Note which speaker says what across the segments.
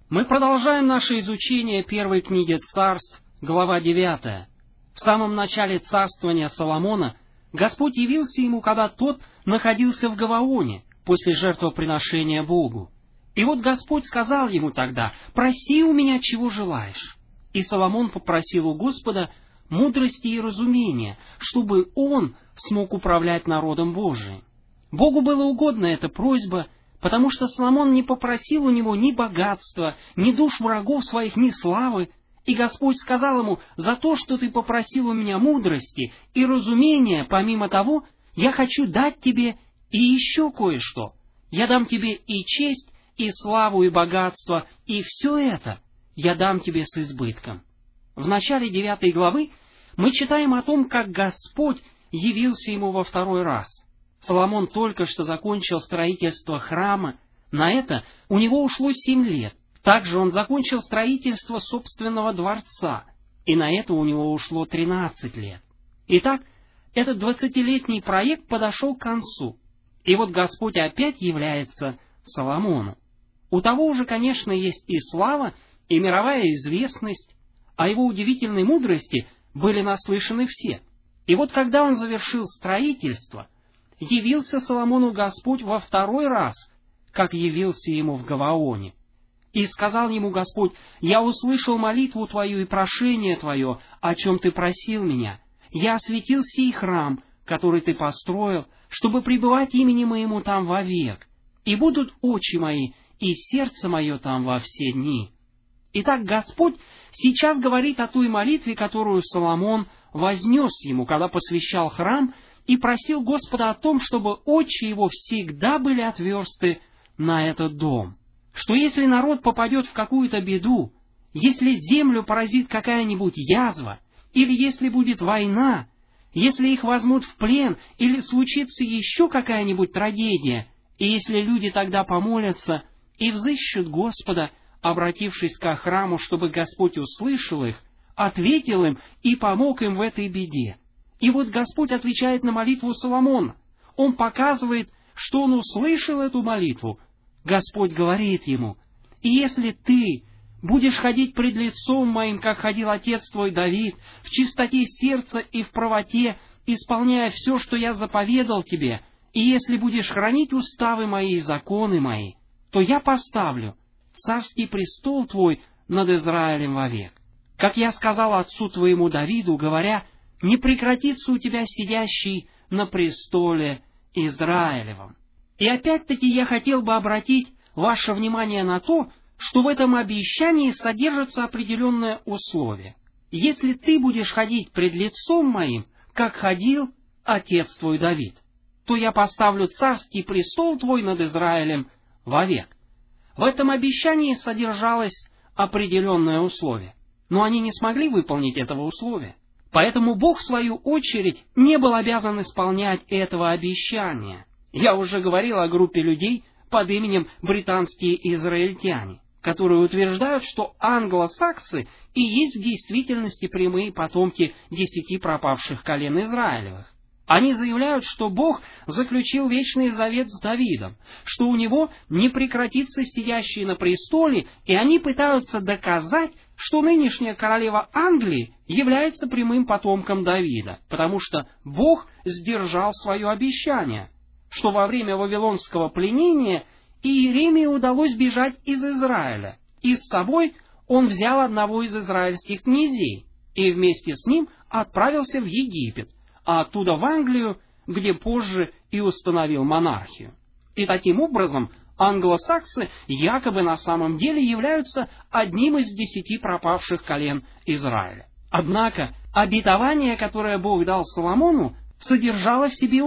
Speaker 1: Мы продолжаем наше изучение первой книги Царств, глава 9. В самом начале царствования Соломона Господь явился ему, когда тот находился в Гаваоне после жертвоприношения Богу. И вот Господь сказал ему тогда: «Проси у меня, чего желаешь». И Соломон попросил у Господа мудрости и разумения, чтобы он смог управлять народом Божиим. Богу было угодна эта просьба, потому что Соломон не попросил у него ни богатства, ни душ врагов своих, ни славы. И Господь сказал ему: «За то, что ты попросил у меня мудрости и разумения, помимо того, я хочу дать тебе и еще кое-что. Я дам тебе и честь, и славу, и богатство, и все это я дам тебе с избытком». В начале 9 главы мы читаем о том, как Господь явился ему во второй раз. Соломон только что закончил строительство храма. На это у него ушло 7 лет. Также он закончил строительство собственного дворца, и на это у него ушло 13 лет. Итак, этот 20-летний проект подошел к концу. И вот Господь опять является Соломону. У того уже, конечно, есть и слава, и мировая известность. О его удивительной мудрости были наслышаны все. И вот когда он завершил строительство, явился Соломону Господь во второй раз, как явился ему в Гаваоне. И сказал ему Господь: «Я услышал молитву твою и прошение твое, о чем ты просил меня. Я осветил сей храм, который ты построил, чтобы пребывать имени моему там вовек. И будут очи мои, и сердце мое там во все дни». Итак, Господь сейчас говорит о той молитве, которую Соломон вознес ему, когда посвящал храм, и просил Господа о том, чтобы очи его всегда были отверсты на этот дом. Что если народ попадет в какую-то беду, если землю поразит какая-нибудь язва, или если будет война, если их возьмут в плен, или случится еще какая-нибудь трагедия, и если люди тогда помолятся и взыщут Господа, обратившись ко храму, чтобы Господь услышал их, ответил им и помог им в этой беде. И вот Господь отвечает на молитву Соломона. Он показывает, что он услышал эту молитву. Господь говорит ему: «И если ты будешь ходить пред лицом моим, как ходил отец твой Давид, в чистоте сердца и в правоте, исполняя все, что я заповедал тебе, и если будешь хранить уставы мои и законы мои, то я поставлю царский престол твой над Израилем вовек. Как я сказал отцу твоему Давиду, говоря: не прекратится у тебя сидящий на престоле Израилевом». И опять-таки я хотел бы обратить ваше внимание на то, что в этом обещании содержится определенное условие. «Если ты будешь ходить пред лицом моим, как ходил отец твой Давид, то я поставлю царский престол твой над Израилем вовек». В этом обещании содержалось определенное условие, но они не смогли выполнить этого условия. Поэтому Бог, в свою очередь, не был обязан исполнять этого обещания. Я уже говорил о группе людей под именем британские израильтяне, которые утверждают, что англосаксы и есть в действительности прямые потомки 10 пропавших колен Израилевых. Они заявляют, что Бог заключил вечный завет с Давидом, что у него не прекратится сидящий на престоле, и они пытаются доказать, что нынешняя королева Англии является прямым потомком Давида, потому что Бог сдержал свое обещание, что во время вавилонского пленения Иеремии удалось бежать из Израиля, и с собой он взял одного из израильских князей, и вместе с ним отправился в Египет, а оттуда в Англию, где позже и установил монархию. И таким образом англосаксы якобы на самом деле являются одним из 10 пропавших колен Израиля. Однако обетование, которое Бог дал Соломону, содержало в себе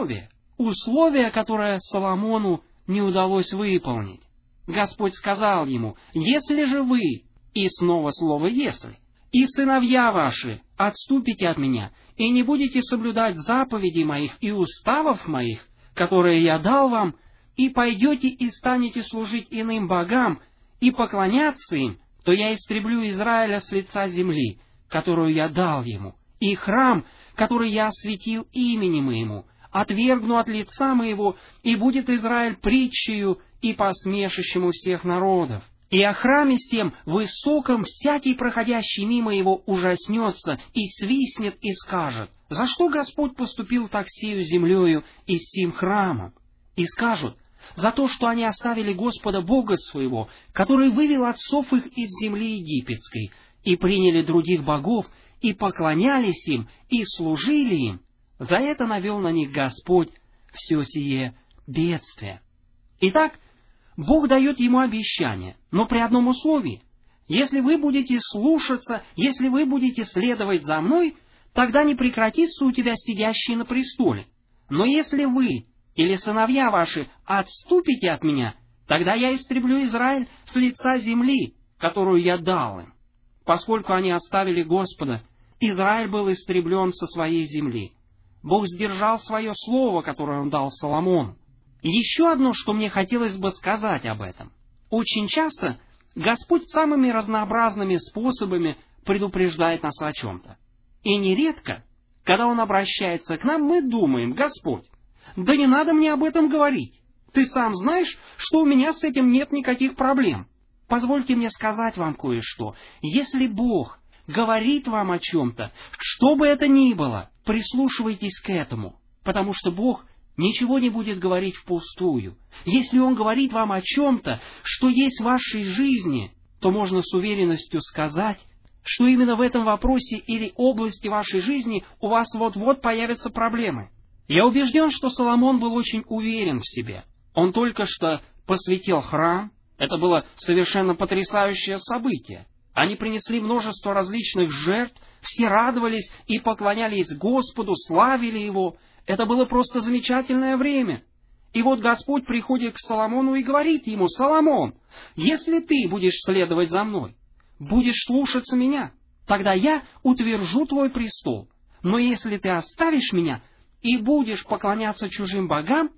Speaker 1: условие, которое Соломону не удалось выполнить. Господь сказал ему: «Если же вы», и снова слово «если», «и сыновья ваши отступите от меня, и не будете соблюдать заповедей моих и уставов моих, которые я дал вам, и пойдете и станете служить иным богам и поклоняться им, то я истреблю Израиля с лица земли, которую я дал ему, и храм, который я осветил именем моему, отвергну от лица моего, и будет Израиль притчею и посмешищем у всех народов. И о храме сем высоком всякий, проходящий мимо его, ужаснется и свистнет и скажет: за что Господь поступил так с сею землею и с сим храмом? И скажут: за то, что они оставили Господа Бога своего, который вывел отцов их из земли египетской, и приняли других богов, и поклонялись им, и служили им. За это навел на них Господь все сие бедствие. Итак, Бог дает ему обещание, но при одном условии. Если вы будете слушаться, если вы будете следовать за мной, тогда не прекратится у тебя сидящий на престоле. Но если вы или сыновья ваши отступите от меня, тогда я истреблю Израиль с лица земли, которую я дал им. Поскольку они оставили Господа, Израиль был истреблен со своей земли. Бог сдержал свое слово, которое он дал Соломону. Еще одно, что мне хотелось бы сказать об этом. Очень часто Господь самыми разнообразными способами предупреждает нас о чем-то. И нередко, когда Он обращается к нам, мы думаем: Господь, да не надо мне об этом говорить. Ты сам знаешь, что у меня с этим нет никаких проблем. Позвольте мне сказать вам кое-что. Если Бог говорит вам о чем-то, что бы это ни было, прислушивайтесь к этому, потому что Бог ничего не будет говорить впустую. Если Он говорит вам о чем-то, что есть в вашей жизни, то можно с уверенностью сказать, что именно в этом вопросе или области вашей жизни у вас вот-вот появятся проблемы. Я убежден, что Соломон был очень уверен в себе. Он только что посвятил храм. Это было совершенно потрясающее событие. Они принесли множество различных жертв, все радовались и поклонялись Господу, славили Его. Это было просто замечательное время. И вот Господь приходит к Соломону и говорит ему: «Соломон, если ты будешь следовать за мной, будешь слушаться меня, тогда я утвержу твой престол. Но если ты оставишь меня и будешь поклоняться чужим богам...»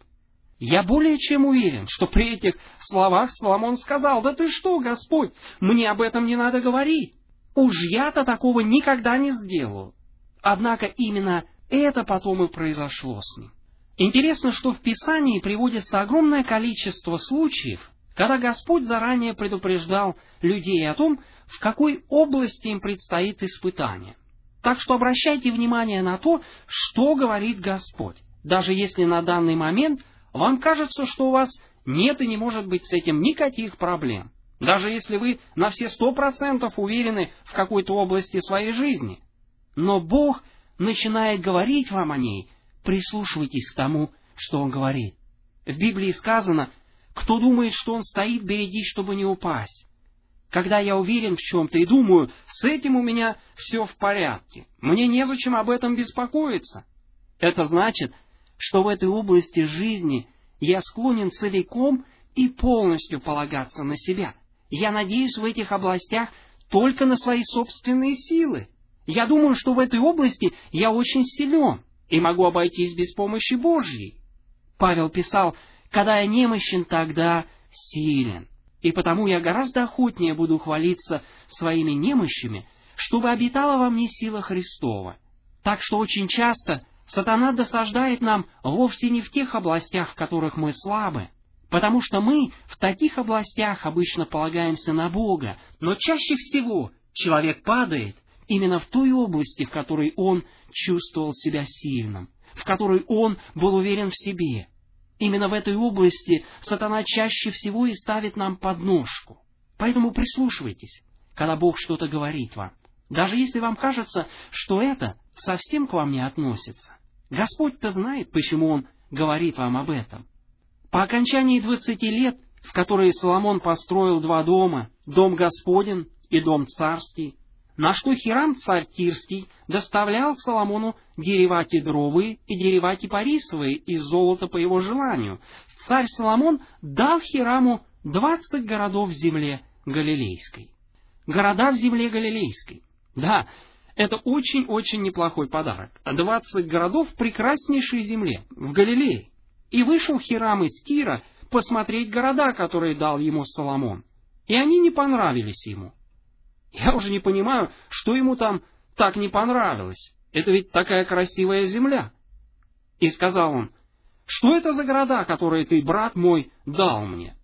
Speaker 1: Я более чем уверен, что при этих словах Соломон сказал: «Да ты что, Господь, мне об этом не надо говорить. Уж я-то такого никогда не сделаю». Однако именно это потом и произошло с ним. Интересно, что в Писании приводится огромное количество случаев, когда Господь заранее предупреждал людей о том, в какой области им предстоит испытание. Так что обращайте внимание на то, что говорит Господь, даже если на данный момент вам кажется, что у вас нет и не может быть с этим никаких проблем, даже если вы на все 100% уверены в какой-то области своей жизни. Но Бог начинает говорить вам о ней, прислушивайтесь к тому, что Он говорит. В Библии сказано: «Кто думает, что он стоит, берегись, чтобы не упасть». Когда я уверен в чем-то и думаю: с этим у меня все в порядке, мне незачем об этом беспокоиться, это значит, что в этой области жизни я склонен целиком и полностью полагаться на себя. Я надеюсь в этих областях только на свои собственные силы. Я думаю, что в этой области я очень силен и могу обойтись без помощи Божьей. Павел писал: «Когда я немощен, тогда силен». И потому я гораздо охотнее буду хвалиться своими немощами, чтобы обитала во мне сила Христова. Так что очень часто сатана досаждает нам вовсе не в тех областях, в которых мы слабы, потому что мы в таких областях обычно полагаемся на Бога, но чаще всего человек падает именно в той области, в которой он чувствовал себя сильным, в которой он был уверен в себе. Именно в этой области сатана чаще всего и ставит нам подножку. Поэтому прислушивайтесь, когда Бог что-то говорит вам, даже если вам кажется, что это совсем к вам не относится. Господь-то знает, почему Он говорит вам об этом. По окончании 20 лет, в которые Соломон построил 2 дома, дом Господень и дом царский, на что Хирам, царь Тирский, доставлял Соломону дерева кедровые и дерева кипарисовые из золота по его желанию, царь Соломон дал Хираму 20 городов в земле Галилейской. Города в земле Галилейской. Да, это очень-очень неплохой подарок. 20 городов в прекраснейшей земле, в Галилее. И вышел Хирам из Тира посмотреть города, которые дал ему Соломон. И они не понравились ему. Я уже не понимаю, что ему там так не понравилось. Это ведь такая красивая земля. И сказал он: «Что это за города, которые ты, брат мой, дал мне?»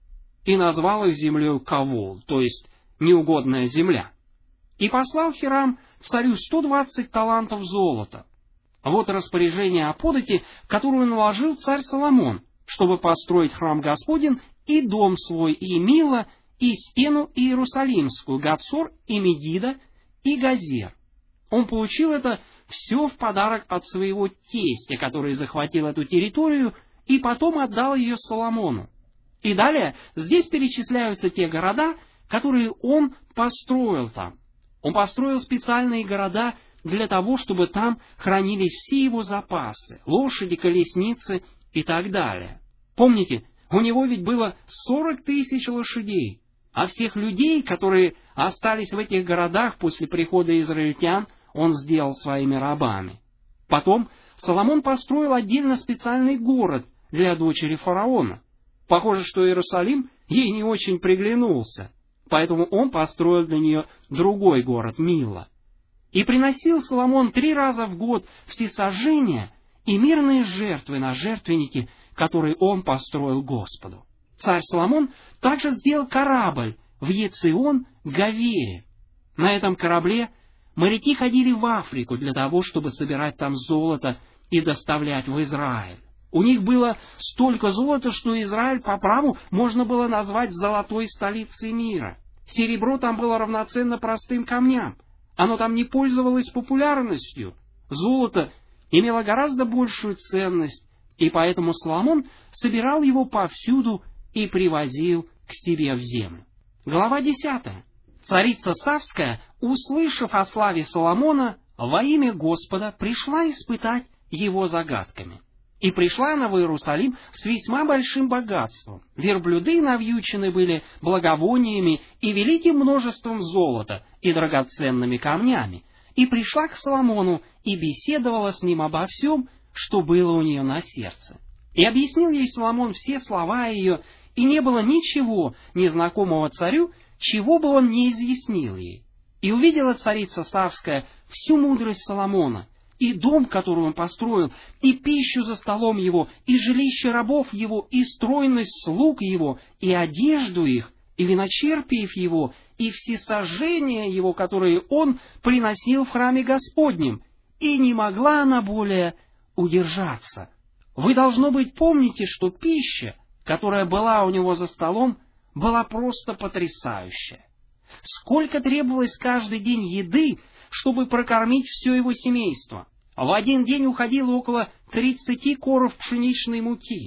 Speaker 1: и назвал их землею Кавол, то есть неугодная земля. И послал Хирам царю 120 талантов золота. Вот распоряжение о подати, которую наложил царь Соломон, чтобы построить храм Господень и дом свой, и Мила, и стену Иерусалимскую, Гатсор, и Медида, и Газер. Он получил это все в подарок от своего тестя, который захватил эту территорию, и потом отдал ее Соломону. И далее здесь перечисляются те города, которые он построил там. Он построил специальные города для того, чтобы там хранились все его запасы, лошади, колесницы и так далее. Помните, у него ведь было 40 тысяч лошадей, а всех людей, которые остались в этих городах после прихода израильтян, он сделал своими рабами. Потом Соломон построил отдельно специальный город для дочери фараона. Похоже, что Иерусалим ей не очень приглянулся, поэтому он построил для нее другой город, Мила. И приносил Соломон 3 раза в год всесожжения и мирные жертвы на жертвенники, которые он построил Господу. Царь Соломон также сделал корабль в Ецион-Гавере. На этом корабле моряки ходили в Африку для того, чтобы собирать там золото и доставлять в Израиль. У них было столько золота, что Израиль по праву можно было назвать золотой столицей мира. Серебро там было равноценно простым камням. Оно там не пользовалось популярностью. Золото имело гораздо большую ценность, и поэтому Соломон собирал его повсюду и привозил к себе в землю. Глава 10. Царица Савская, услышав о славе Соломона, во имя Господа пришла испытать его загадками. И пришла она в Иерусалим с весьма большим богатством. Верблюды навьючены были благовониями и великим множеством золота и драгоценными камнями. И пришла к Соломону и беседовала с ним обо всем, что было у нее на сердце. И объяснил ей Соломон все слова ее, и не было ничего незнакомого царю, чего бы он не изъяснил ей. И увидела царица Савская всю мудрость Соломона, и дом, который он построил, и пищу за столом его, и жилище рабов его, и стройность слуг его, и одежду их, и виночерпиев его, и всесожжения его, которые он приносил в храме Господнем, и не могла она более удержаться. Вы, должно быть, помните, что пища, которая была у него за столом, была просто потрясающая. Сколько требовалось каждый день еды, чтобы прокормить все его семейство. В один день уходило около 30 коров пшеничной муки,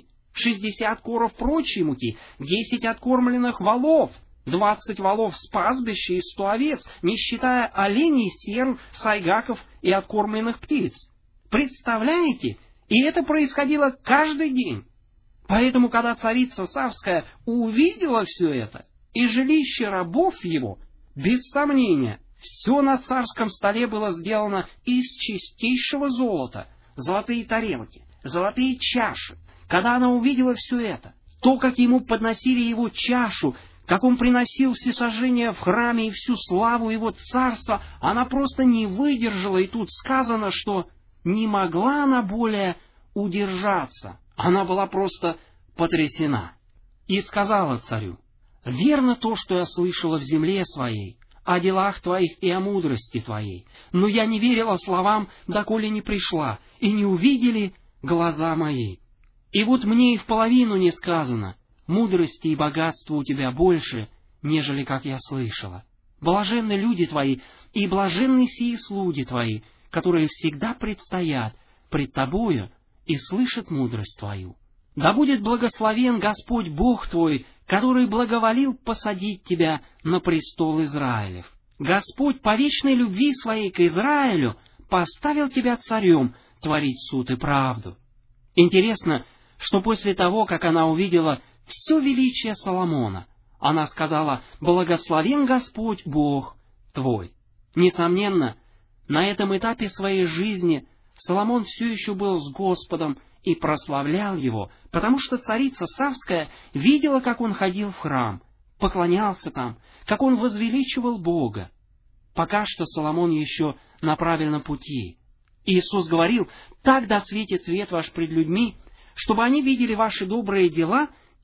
Speaker 1: 60 коров прочей муки, 10 откормленных волов, 20 волов с пастбища и 100 овец, не считая оленей, серн, сайгаков и откормленных птиц. Представляете? И это происходило каждый день. Поэтому, когда царица Савская увидела все это, и жилище рабов его, без сомнения, все на царском столе было сделано из чистейшего золота, золотые тарелки, золотые чаши. Когда она увидела все это, то, как ему подносили его чашу, как он приносил всесожжения в храме и всю славу его царства, она просто не выдержала, и тут сказано, что не могла она более удержаться. Она была просто потрясена. И сказала царю: «Верно то, что я слышала в земле своей, о делах твоих и о мудрости твоей, но я не верила словам, доколе не пришла, и не увидели глаза мои. И вот мне и в половину не сказано, мудрости и богатства у тебя больше, нежели как я слышала. Блаженны люди твои, и блаженны сии слуги твои, которые всегда предстоят пред тобою и слышат мудрость твою. Да будет благословен Господь Бог твой, который благоволил посадить тебя на престол Израилев. Господь по вечной любви своей к Израилю поставил тебя царем творить суд и правду». Интересно, что после того, как она увидела все величие Соломона, она сказала: «Благословен Господь Бог твой». Несомненно, на этом этапе своей жизни Соломон все еще был с Господом и прославлял его, потому что царица Савская видела, как он ходил в храм, поклонялся там, как он возвеличивал Бога. Пока что Соломон еще на правильном пути. Иисус говорил: «Так да светит свет ваш пред людьми, чтобы они видели ваши добрые дела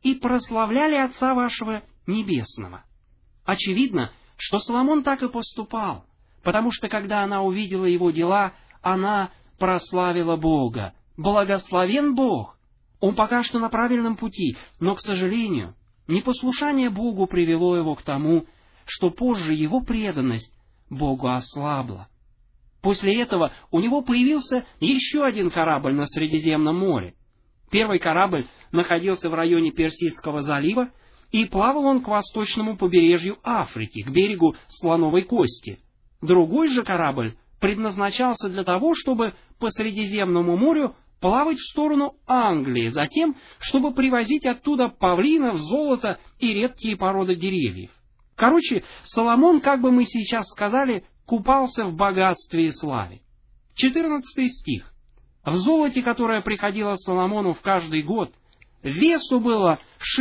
Speaker 1: и прославляли Отца вашего Небесного». Очевидно, что Соломон так и поступал, потому что, когда она увидела его дела, она прославила Бога. Благословен Бог! Он пока что на правильном пути, но, к сожалению, непослушание Богу привело его к тому, что позже его преданность Богу ослабла. После этого у него появился еще один корабль на Средиземном море. Первый корабль находился в районе Персидского залива, и плавал он к восточному побережью Африки, к берегу Слоновой Кости. Другой же корабль предназначался для того, чтобы по Средиземному морю плавать в сторону Англии, затем, чтобы привозить оттуда павлинов, золото и редкие породы деревьев. Короче, Соломон, как бы мы сейчас сказали, купался в богатстве и славе. 14 стих. В золоте, которое приходило Соломону в каждый год, весу было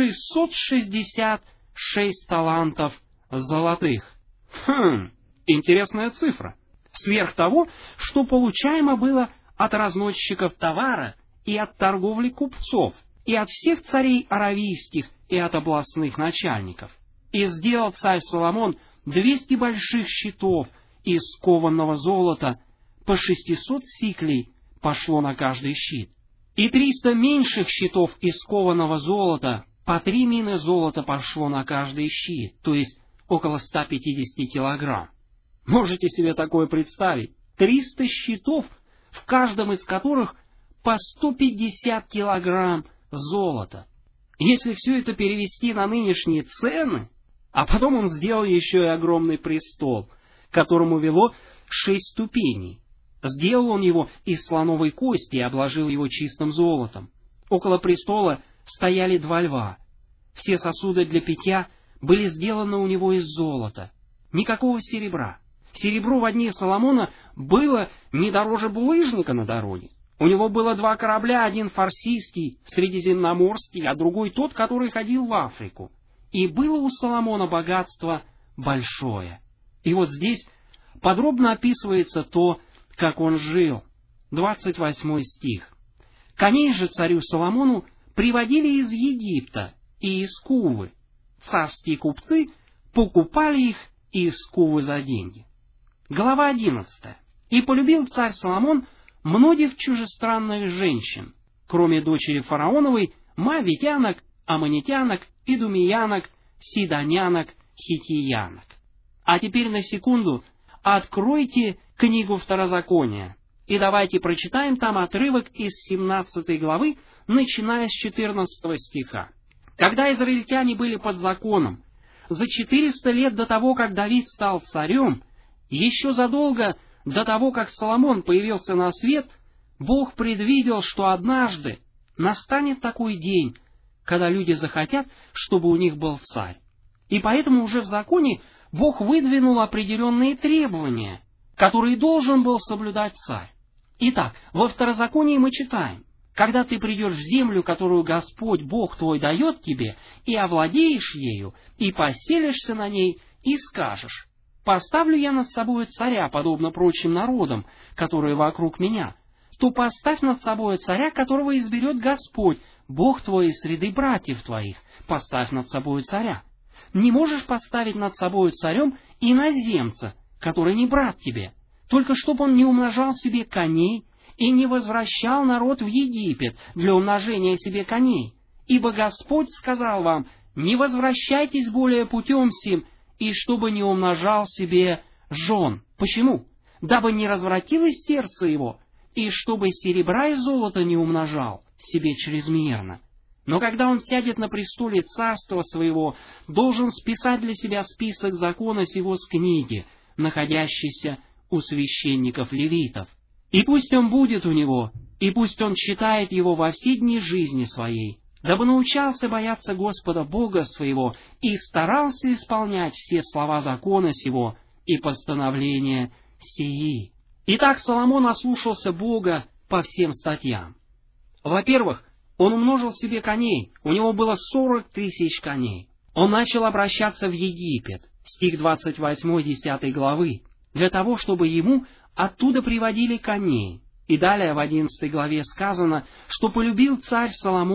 Speaker 1: 666 талантов золотых. Интересная цифра. Сверх того, что получаемо было от разносчиков товара и от торговли купцов, и от всех царей аравийских, и от областных начальников. И сделал царь Соломон 200 больших щитов из кованного золота, по 600 сиклей пошло на каждый щит. И 300 меньших щитов из кованого золота, по 3 мины золота пошло на каждый щит, то есть около 150 килограмм. Можете себе такое представить? 300 щитов, в каждом из которых по 150 килограмм золота. Если все это перевести на нынешние цены, а потом он сделал еще и огромный престол, к которому вело 6 ступеней. Сделал он его из слоновой кости и обложил его чистым золотом. Около престола стояли 2 льва. Все сосуды для питья были сделаны у него из золота. Никакого серебра. Серебро во дне Соломона было не дороже булыжника на дороге. У него было 2 корабля, один фарсийский, средиземноморский, а другой тот, который ходил в Африку. И было у Соломона богатство большое. И вот здесь подробно описывается то, как он жил. 28 стих. «Коней же царю Соломону приводили из Египта и из Кувы. Царские купцы покупали их из Кувы за деньги». Глава 11. «И полюбил царь Соломон многих чужестранных женщин, кроме дочери фараоновой, моавитянок, аммонитянок, идумеянок, сидонянок, хиттиянок». А теперь на секунду откройте книгу Второзакония, и давайте прочитаем там отрывок из 17 главы, начиная с 14 стиха. «Когда израильтяне были под законом, за 400 лет до того, как Давид стал царем, еще задолго до того, как Соломон появился на свет, Бог предвидел, что однажды настанет такой день, когда люди захотят, чтобы у них был царь. И поэтому уже в законе Бог выдвинул определенные требования, которые должен был соблюдать царь. Итак, во Второзаконии мы читаем: «Когда ты придешь в землю, которую Господь Бог твой дает тебе, и овладеешь ею, и поселишься на ней, и скажешь: поставлю я над собою царя, подобно прочим народам, которые вокруг меня, то поставь над собою царя, которого изберет Господь, Бог твой из среды братьев твоих, поставь над собою царя. Не можешь поставить над собою царем иноземца, который не брат тебе, только чтоб он не умножал себе коней и не возвращал народ в Египет для умножения себе коней. Ибо Господь сказал вам: не возвращайтесь более путем сим, и чтобы не умножал себе жен». Почему? Дабы не развратилось сердце его, и чтобы серебра и золота не умножал себе чрезмерно. Но когда он сядет на престоле царства своего, должен списать для себя список закона сего с книги, находящейся у священников-левитов. И пусть он будет у него, и пусть он читает его во все дни жизни своей, дабы научался бояться Господа Бога своего и старался исполнять все слова закона сего и постановления сии. Итак, Соломон ослушался Бога по всем статьям. Во-первых, он умножил себе коней, у него было 40 тысяч коней. Он начал обращаться в Египет, стих 28 10 главы, для того, чтобы ему оттуда приводили коней. И далее в 11 главе сказано, что полюбил царь Соломон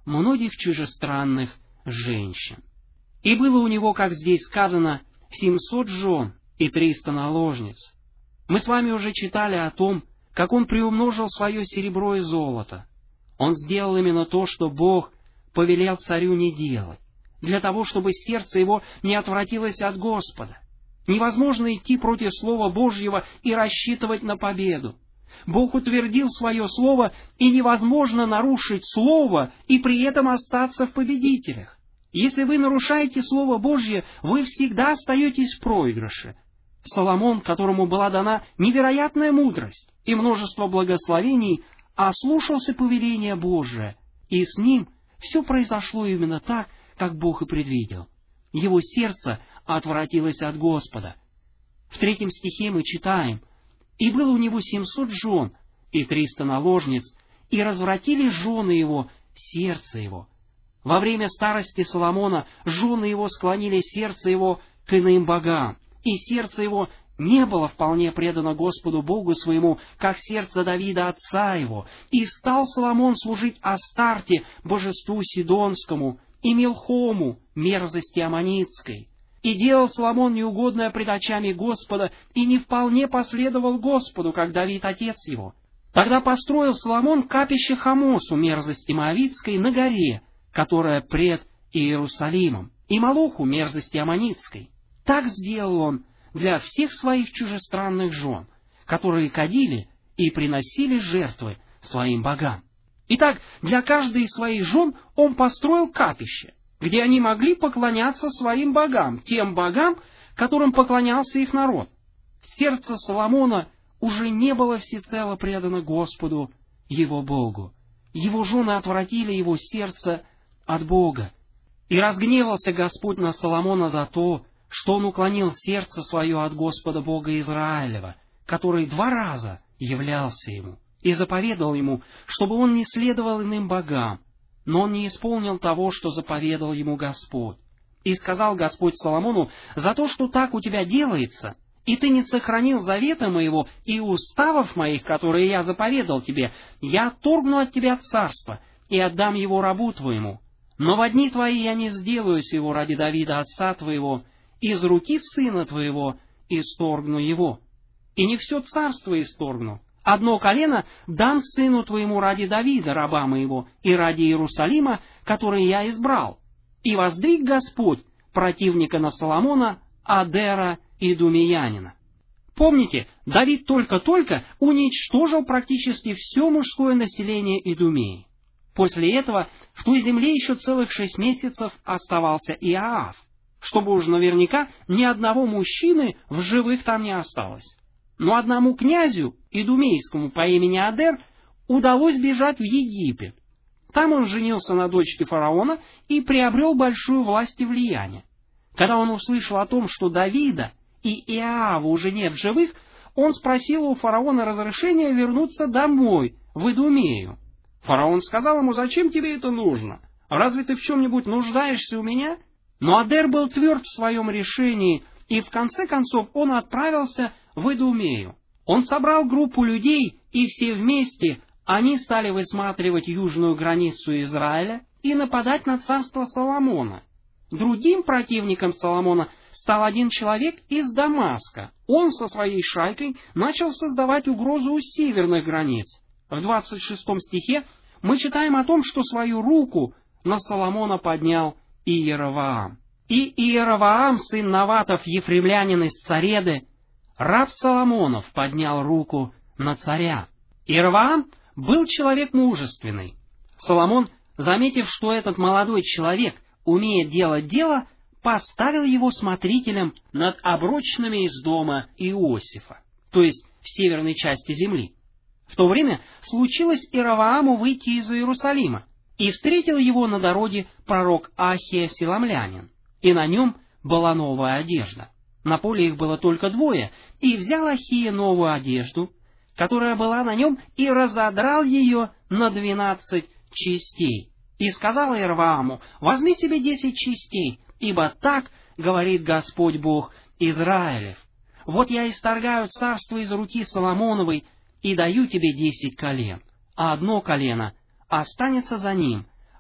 Speaker 1: многих чужестранных женщин. И было у него, как здесь сказано, 700 жен и 300 наложниц. Мы с вами уже читали о том, как он приумножил свое серебро и золото. Он сделал именно то, что Бог повелел царю не делать, для того, чтобы сердце его не отвратилось от Господа. Невозможно идти против Слова Божьего и рассчитывать на победу. Бог утвердил свое Слово, и невозможно нарушить Слово и при этом остаться в победителях. Если вы нарушаете Слово Божье, вы всегда остаетесь в проигрыше. Соломон, которому была дана невероятная мудрость и множество благословений, ослушался повеления Божия, и с ним все произошло именно так, как Бог и предвидел. Его сердце отвратилось от Господа. В 3 стихе мы читаем: «И было у него 700 жен и 300 наложниц, и развратили жены его сердце его». Во время старости Соломона жены его склонили сердце его к иным богам, и сердце его не было вполне предано Господу Богу своему, как сердце Давида отца его. И стал Соломон служить Астарте, божеству Сидонскому, и Милхому, мерзости Аммонитской. И делал Соломон неугодное пред очами Господа, и не вполне последовал Господу, как Давид отец его. Тогда построил Соломон капище Хамосу, мерзости Моавитской, на горе, которая пред Иерусалимом, и Молоху, мерзости Аммонитской. Так сделал он для всех своих чужестранных жен, которые кадили и приносили жертвы своим богам. Итак, для каждой из своих жен он построил капище, где они могли поклоняться своим богам, тем богам, которым поклонялся их народ. Сердце Соломона уже не было всецело предано Господу, его Богу. Его жены отвратили его сердце от Бога. И разгневался Господь на Соломона за то, что он уклонил сердце свое от Господа Бога Израилева, который 2 раза являлся ему, и заповедал ему, чтобы он не следовал иным богам, но он не исполнил того, что заповедал ему Господь. И сказал Господь Соломону: «За то, что так у тебя делается, и ты не сохранил завета моего и уставов моих, которые я заповедал тебе, я отторгну от тебя царство и отдам его рабу твоему. Но во дни твои я не сделаю сего ради Давида отца твоего, из руки сына твоего исторгну его. И не все царство исторгну. Одно колено дам сыну твоему ради Давида, раба моего, и ради Иерусалима, который я избрал. И воздвиг Господь противника на Соломона, Адера и Думиянина». Помните, Давид только-только уничтожил практически все мужское население Идумеи. После этого в той земле еще целых 6 месяцев оставался Иоав, чтобы уж наверняка ни одного мужчины в живых там не осталось. Но одному князю, идумейскому по имени Адер, удалось бежать в Египет. Там он женился на дочке фараона и приобрел большую власть и влияние. Когда он услышал о том, что Давида и Иоава уже нет в живых, он спросил у фараона разрешения вернуться домой, в Идумею. Фараон сказал ему: «Зачем тебе это нужно? Разве ты в чем-нибудь нуждаешься у меня?» Но Адер был тверд в своем решении, и в конце концов он отправился в Идумею. Он собрал группу людей, и все вместе они стали высматривать южную границу Израиля и нападать на царство Соломона. Другим противником Соломона стал один человек из Дамаска. Он со своей шайкой начал создавать угрозу у северных границ. В 26 стихе мы читаем о том, что свою руку на Соломона поднял Иеровоам. И Иеровоам, сын Наватов, ефремлянин из Цареды, раб Соломонов, поднял руку на царя. Иеровоам был человек мужественный. Соломон, заметив, что этот молодой человек умеет делать дело, поставил его смотрителем над оброчными из дома Иосифа, то есть в северной части земли. В то время случилось Иеровоаму выйти из Иерусалима, и встретил его на дороге пророк Ахия Силамлянин, и на нем была новая одежда. На поле их было только 2, и взял Ахия новую одежду, которая была на нем, и разодрал ее на 12 частей. И сказал Иеровоаму: «Возьми себе 10 частей, ибо так говорит Господь Бог Израилев. Вот я исторгаю царство из руки Соломоновой, и даю тебе 10 колен, а 1 колено останется за ним,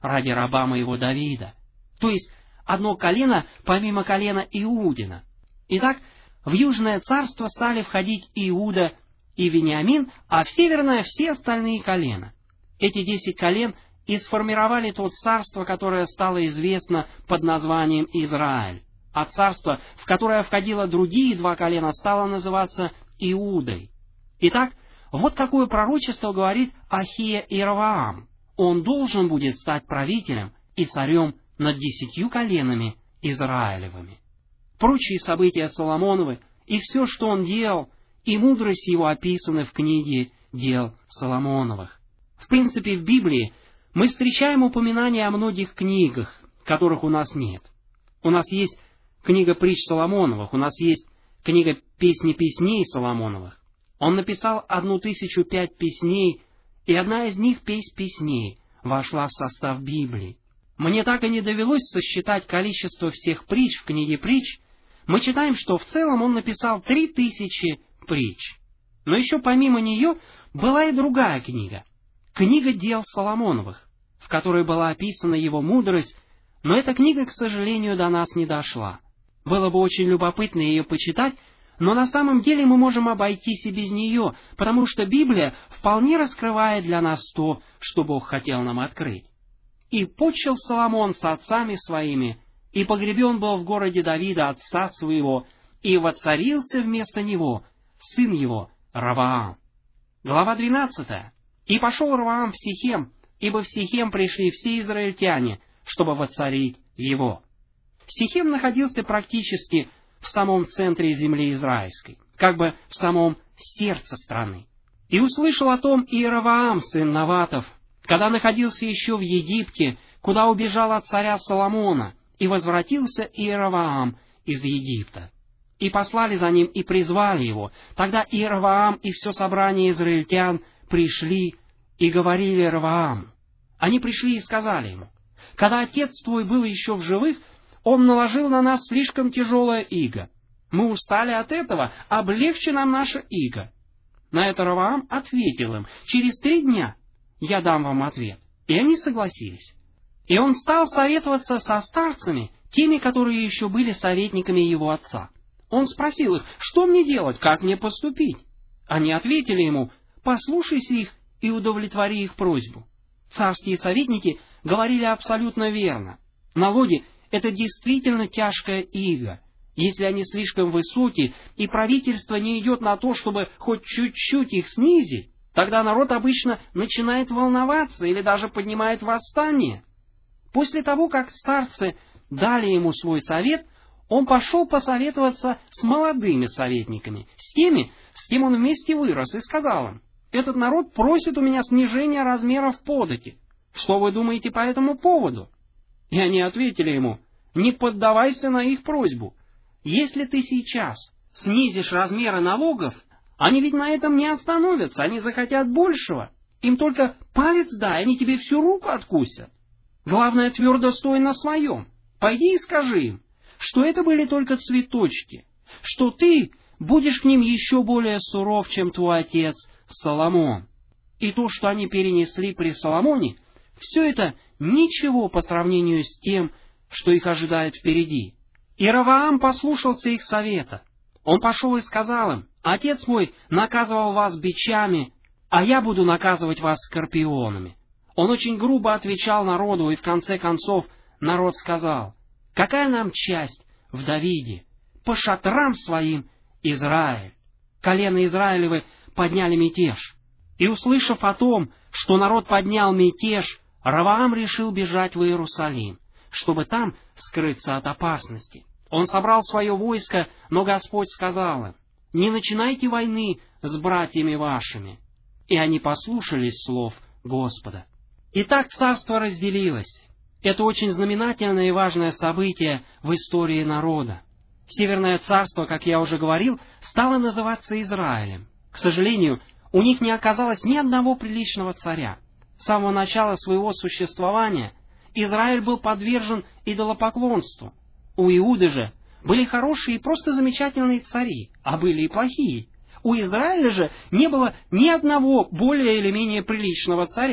Speaker 1: ради раба моего Давида». То есть, одно колено помимо колена Иудина. Итак, в Южное царство стали входить Иуда и Вениамин, а в Северное все остальные колена. Эти 10 колен и сформировали то царство, которое стало известно под названием Израиль. А царство, в которое входило другие 2 колена, стало называться Иудой. Итак, вот какое пророчество говорит Ахия Иераваам. Он должен будет стать правителем и царем над 10 коленами Израилевыми. Прочие события Соломоновы и все, что он делал, и мудрость его описаны в книге дел Соломоновых. В принципе, в Библии мы встречаем упоминания о многих книгах, которых у нас нет. У нас есть книга притч Соломоновых, у нас есть книга песни песней Соломоновых. Он написал 1005 песней, и одна из них, песнь песней, вошла в состав Библии. Мне так и не довелось сосчитать количество всех притч в книге притч. Мы читаем, что в целом он написал 3000 притч. Но еще помимо нее была и другая книга. Книга дел Соломоновых, в которой была описана его мудрость, но эта книга, к сожалению, до нас не дошла. Было бы очень любопытно ее почитать, но на самом деле мы можем обойтись и без нее, потому что Библия вполне раскрывает для нас то, что Бог хотел нам открыть. «И почил Соломон с отцами своими, и погребен был в городе Давида отца своего, и воцарился вместо него сын его Ровоам». Глава 12. «И пошел Ровоам в Сихем, ибо в Сихем пришли все израильтяне, чтобы воцарить его». Сихем находился практически в самом центре земли израильской, как бы в самом сердце страны. «И услышал о том Иераваам, сын Наватов, когда находился еще в Египте, куда убежал от царя Соломона, и возвратился Иераваам из Египта. И послали за ним и призвали его. Тогда Иераваам и все собрание израильтян пришли и говорили Иеравааму. Они пришли и сказали ему: когда отец твой был еще в живых, он наложил на нас слишком тяжелое иго. Мы устали от этого, облегчи нам наше иго. На это Ровоам ответил им: через 3 дня я дам вам ответ. И они согласились. И он стал советоваться со старцами, теми, которые еще были советниками его отца. Он спросил их: что мне делать, как мне поступить? Они ответили ему: послушайся их и удовлетвори их просьбу. Царские советники говорили абсолютно верно. Налоги — это действительно тяжкое иго. Если они слишком высокие, и правительство не идет на то, чтобы хоть чуть-чуть их снизить, тогда народ обычно начинает волноваться или даже поднимает восстание. После того, как старцы дали ему свой совет, он пошел посоветоваться с молодыми советниками, с теми, с кем он вместе вырос, и сказал им: этот народ просит у меня снижения размеров подати. Что вы думаете по этому поводу? И они ответили ему: не поддавайся на их просьбу. Если ты сейчас снизишь размеры налогов, они ведь на этом не остановятся, они захотят большего. Им только палец дай, они тебе всю руку откусят. Главное, твердо стой на своем. Пойди и скажи им, что это были только цветочки, что ты будешь к ним еще более суров, чем твой отец Соломон. И то, что они перенесли при Соломоне, все это ничего по сравнению с тем, что их ожидает впереди. И Ровоам послушался их совета. Он пошел и сказал им: отец мой наказывал вас бичами, а я буду наказывать вас скорпионами. Он очень грубо отвечал народу, и в конце концов народ сказал: какая нам часть в Давиде? По шатрам своим Израиль. Колено Израилевы подняли мятеж. И, услышав о том, что народ поднял мятеж, Ровоам решил бежать в Иерусалим, чтобы там скрыться от опасности. Он собрал свое войско, но Господь сказал им: не начинайте войны с братьями вашими. И они послушались слов Господа. Итак, царство разделилось. Это очень знаменательное и важное событие в истории народа. Северное царство, как я уже говорил, стало называться Израилем. К сожалению, у них не оказалось ни одного приличного царя. С самого начала своего существования Израиль был подвержен идолопоклонству. У Иуды же были хорошие и просто замечательные цари, а были и плохие. У Израиля же не было ни одного более или менее приличного царя.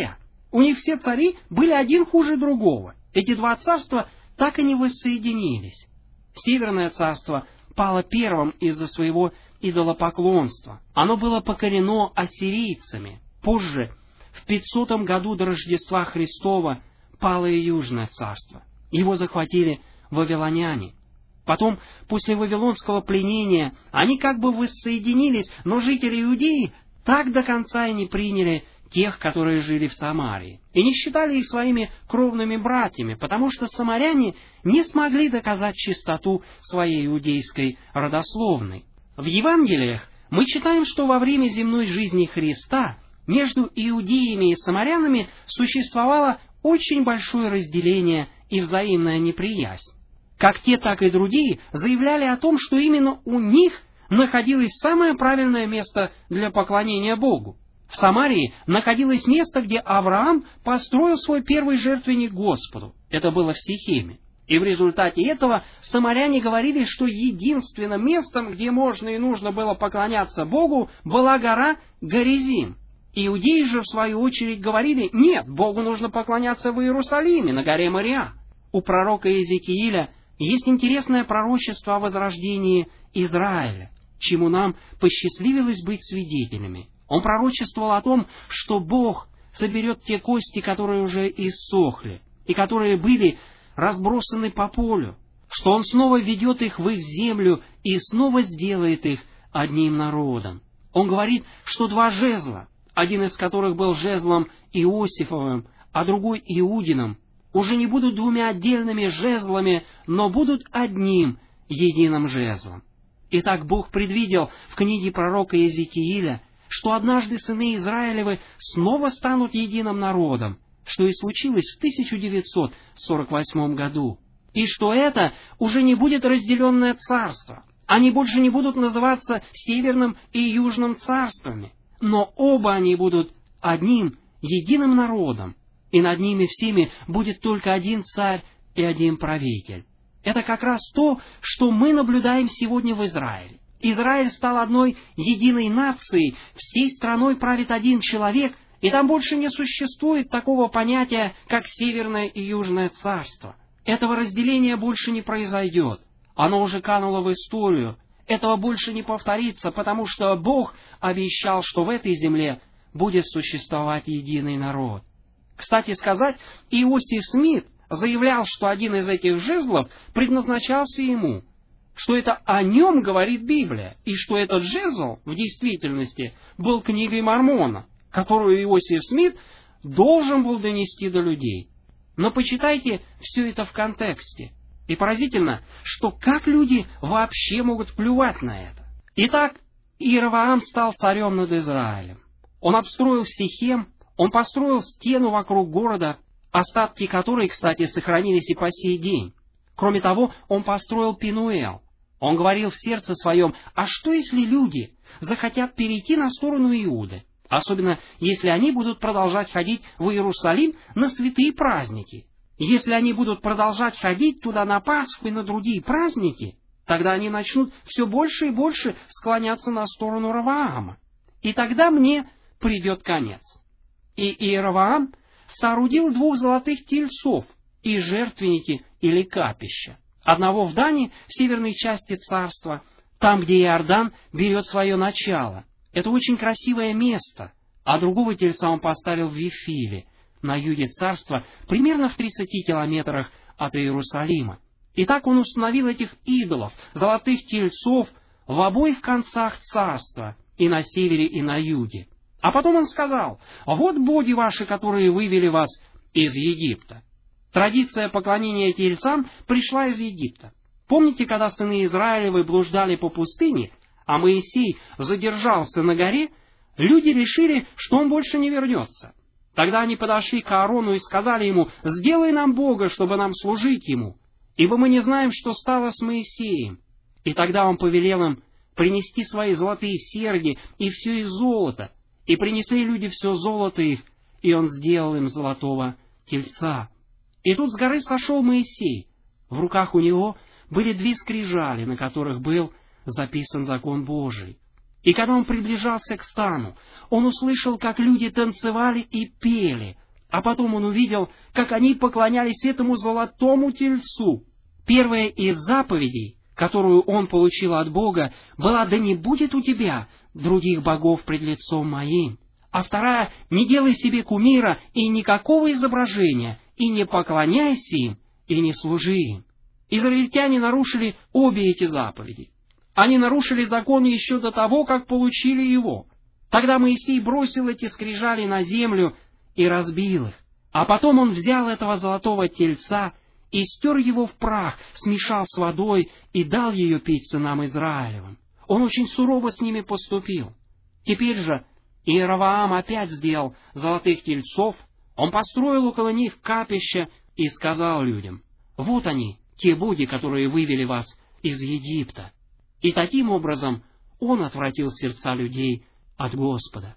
Speaker 1: У них все цари были один хуже другого. Эти два царства так и не воссоединились. Северное царство пало первым из-за своего идолопоклонства. Оно было покорено ассирийцами. Позже, в 500 году до Рождества Христова, пало и Южное царство. Его захватили вавилоняне. Потом, после вавилонского пленения, они как бы воссоединились, но жители Иудеи так до конца и не приняли тех, которые жили в Самарии, и не считали их своими кровными братьями, потому что самаряне не смогли доказать чистоту своей иудейской родословной. В Евангелиях мы читаем, что во время земной жизни Христа между иудеями и самарянами существовало очень большое разделение и взаимная неприязнь. Как те, так и другие заявляли о том, что именно у них находилось самое правильное место для поклонения Богу. В Самарии находилось место, где Авраам построил свой первый жертвенник Господу. Это было в Сихеме. И в результате этого самаряне говорили, что единственным местом, где можно и нужно было поклоняться Богу, была гора Горизим. Иудеи же, в свою очередь, говорили: нет, Богу нужно поклоняться в Иерусалиме, на горе Мориа. У пророка Иезекииля есть интересное пророчество о возрождении Израиля, чему нам посчастливилось быть свидетелями. Он пророчествовал о том, что Бог соберет те кости, которые уже иссохли, и которые были разбросаны по полю, что Он снова введет их в их землю и снова сделает их одним народом. Он говорит, что два жезла, один из которых был жезлом Иосифовым, а другой Иудиным, уже не будут двумя отдельными жезлами, но будут одним единым жезлом. Итак, Бог предвидел в книге пророка Иезекииля, что однажды сыны Израилевы снова станут единым народом, что и случилось в 1948 году, и что это уже не будет разделенное царство. Они больше не будут называться Северным и Южным царствами, но оба они будут одним единым народом, и над ними всеми будет только один царь и один правитель. Это как раз то, что мы наблюдаем сегодня в Израиле. Израиль стал одной единой нацией, всей страной правит один человек, и там больше не существует такого понятия, как Северное и Южное царство. Этого разделения больше не произойдет. Оно уже кануло в историю. Этого больше не повторится, потому что Бог обещал, что в этой земле будет существовать единый народ. Кстати сказать, Иосиф Смит заявлял, что один из этих жезлов предназначался ему, что это о нем говорит Библия, и что этот жезл в действительности был книгой Мормона, которую Иосиф Смит должен был донести до людей. Но почитайте все это в контексте. И поразительно, что как люди вообще могут плювать на это. Итак, Иеровоам стал царем над Израилем. Он обстроил Сихем, он построил стену вокруг города, остатки которой, кстати, сохранились и по сей день. Кроме того, он построил Пенуэл. Он говорил в сердце своем: а что если люди захотят перейти на сторону Иуды, особенно если они будут продолжать ходить в Иерусалим на святые праздники? Если они будут продолжать ходить туда на Пасху и на другие праздники, тогда они начнут все больше и больше склоняться на сторону Ровоама. И тогда мне придет конец. И Иеровоам соорудил 2 золотых тельцов и жертвенники или капища. Одного в Дане, в северной части царства, там, где Иордан берет свое начало. Это очень красивое место. А другого тельца он поставил в Вифиле, на юге царства, примерно в 30 километрах от Иерусалима. И так он установил этих идолов, золотых тельцов, в обоих концах царства, и на севере, и на юге. А потом он сказал: вот боги ваши, которые вывели вас из Египта. Традиция поклонения тельцам пришла из Египта. Помните, когда сыны Израилевы блуждали по пустыне, а Моисей задержался на горе, люди решили, что он больше не вернется. Тогда они подошли к Аарону и сказали ему: «Сделай нам Бога, чтобы нам служить Ему, ибо мы не знаем, что стало с Моисеем». И тогда он повелел им принести свои золотые серьги и все из золота. И принесли люди все золото их, и он сделал им золотого тельца. И тут с горы сошел Моисей. В руках у него были 2 скрижали, на которых был записан закон Божий. И когда он приближался к стану, он услышал, как люди танцевали и пели, А потом он увидел, как они поклонялись этому золотому тельцу. Первая из заповедей, которую он получил от Бога, была: «Да не будет у тебя других богов пред лицом моим». А вторая: «Не делай себе кумира и никакого изображения, и не поклоняйся им, и не служи им». Израильтяне нарушили обе эти заповеди. Они нарушили закон еще до того, как получили его. Тогда Моисей бросил эти скрижали на землю и разбил их. А потом он взял этого золотого тельца и стер его в прах, смешал с водой и дал ее пить сынам Израилевым. Он очень сурово с ними поступил. Теперь же Иеровоам опять сделал золотых тельцов, он построил около них капище и сказал людям: «Вот они, те боги, которые вывели вас из Египта». И таким образом он отвратил сердца людей от Господа.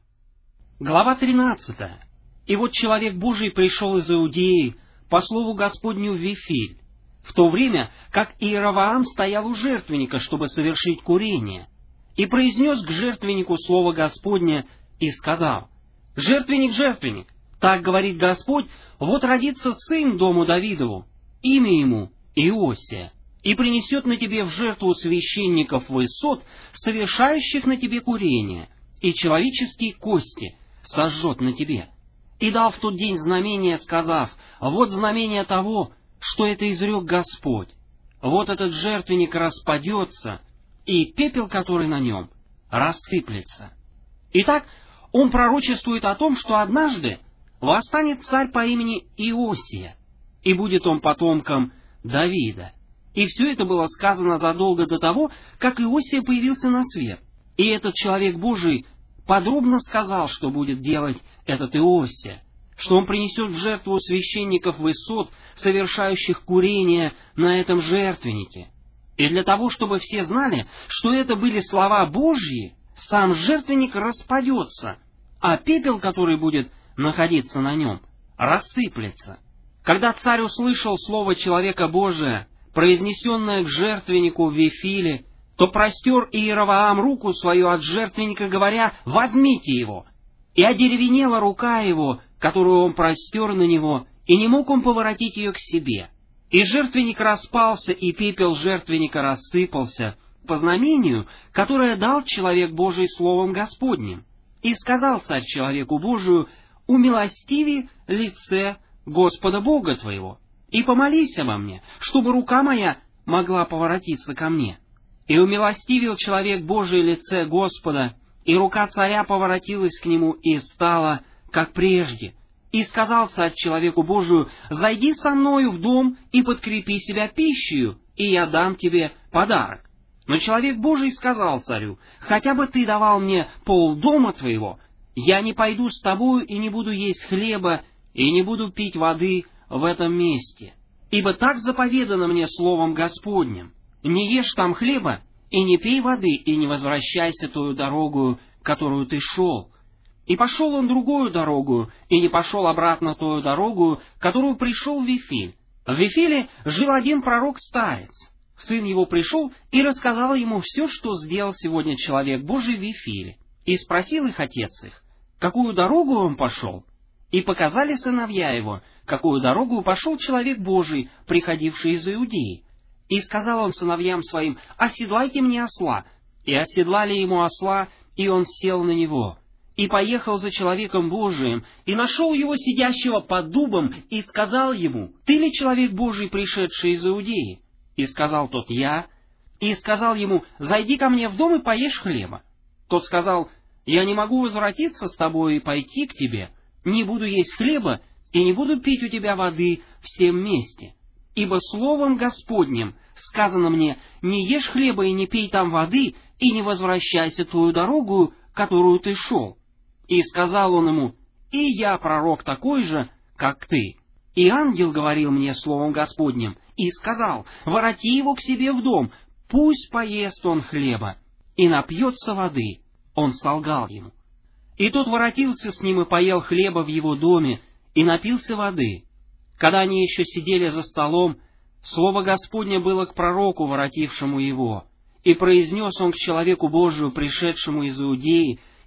Speaker 1: Глава 13. «И вот человек Божий пришел из Иудеи по слову Господню в Вифиль, в то время, как Иеровоам стоял у жертвенника, чтобы совершить курение, и произнес к жертвеннику слово Господне и сказал: «Жертвенник, жертвенник, так говорит Господь, вот родится сын дому Давидову, имя ему Иосия, и принесет на тебе в жертву священников высот, совершающих на тебе курение, и человеческие кости сожжет на тебе». И дал в тот день знамение, сказав: «Вот знамение того, что это изрек Господь. Вот этот жертвенник распадется, и пепел, который на нем, рассыплется». Итак, он пророчествует о том, что однажды восстанет царь по имени Иосия, и будет он потомком Давида. И все это было сказано задолго до того, как Иосия появился на свет. И этот человек Божий подробно сказал, что будет делать этот Иосия, что он принесет в жертву священников высот, совершающих курение на этом жертвеннике. И для того, чтобы все знали, что это были слова Божьи, сам жертвенник распадется, а пепел, который будет находиться на нем, рассыплется. Когда царь услышал слово человека Божия, произнесенное к жертвеннику в Вифиле, то простер Иеровоам руку свою от жертвенника, говоря: «Возьмите его». И одеревенела рука его, которую он простер на него, и не мог он поворотить ее к себе. И жертвенник распался, и пепел жертвенника рассыпался, по знамению, которое дал человек Божий словом Господним. И сказал царь человеку Божию: «Умилостиви лице Господа Бога твоего, и помолись обо мне, чтобы рука моя могла поворотиться ко мне». И умилостивил человек Божий лице Господа, и рука царя поворотилась к нему и стала, как прежде. И сказал царь человеку Божию: «Зайди со мною в дом и подкрепи себя пищею, и я дам тебе подарок». Но человек Божий сказал царю: «Хотя бы ты давал мне полдома твоего, я не пойду с тобою и не буду есть хлеба, и не буду пить воды в этом месте. Ибо так заповедано мне словом Господним: не ешь там хлеба, и не пей воды, и не возвращайся тою дорогою, которую ты шел». И пошел он другую дорогу, и не пошел обратно тою дорогу, которую пришел в Вифиль. В Вифиле жил один пророк-старец. Сын его пришел и рассказал ему все, что сделал сегодня человек Божий в Вифиле. И спросил их отец их, какую дорогу он пошел. И показали сыновья его, какую дорогу пошел человек Божий, приходивший из Иудеи. И сказал он сыновьям своим: «Оседлайте мне осла». И оседлали ему осла, и он сел на него. И поехал за человеком Божиим, и нашел его сидящего под дубом, и сказал ему: «Ты ли человек Божий, пришедший из Иудеи?» И сказал тот: «Я». И сказал ему: «Зайди ко мне в дом и поешь хлеба». Тот сказал: «Я не могу возвратиться с тобой и пойти к тебе, не буду есть хлеба и не буду пить у тебя воды всем месте. Ибо словом Господним сказано мне: не ешь хлеба и не пей там воды, и не возвращайся твою дорогу, которую ты шел». И сказал он ему: «И я пророк такой же, как ты. И ангел говорил мне словом Господним, и сказал: вороти его к себе в дом, пусть поест он хлеба и напьется воды». Он солгал ему. И тот воротился с ним и поел хлеба в его доме, и напился воды. Когда они еще сидели за столом, слово Господне было к пророку, воротившему его. И произнес он к человеку Божию, пришедшему из Иудеи,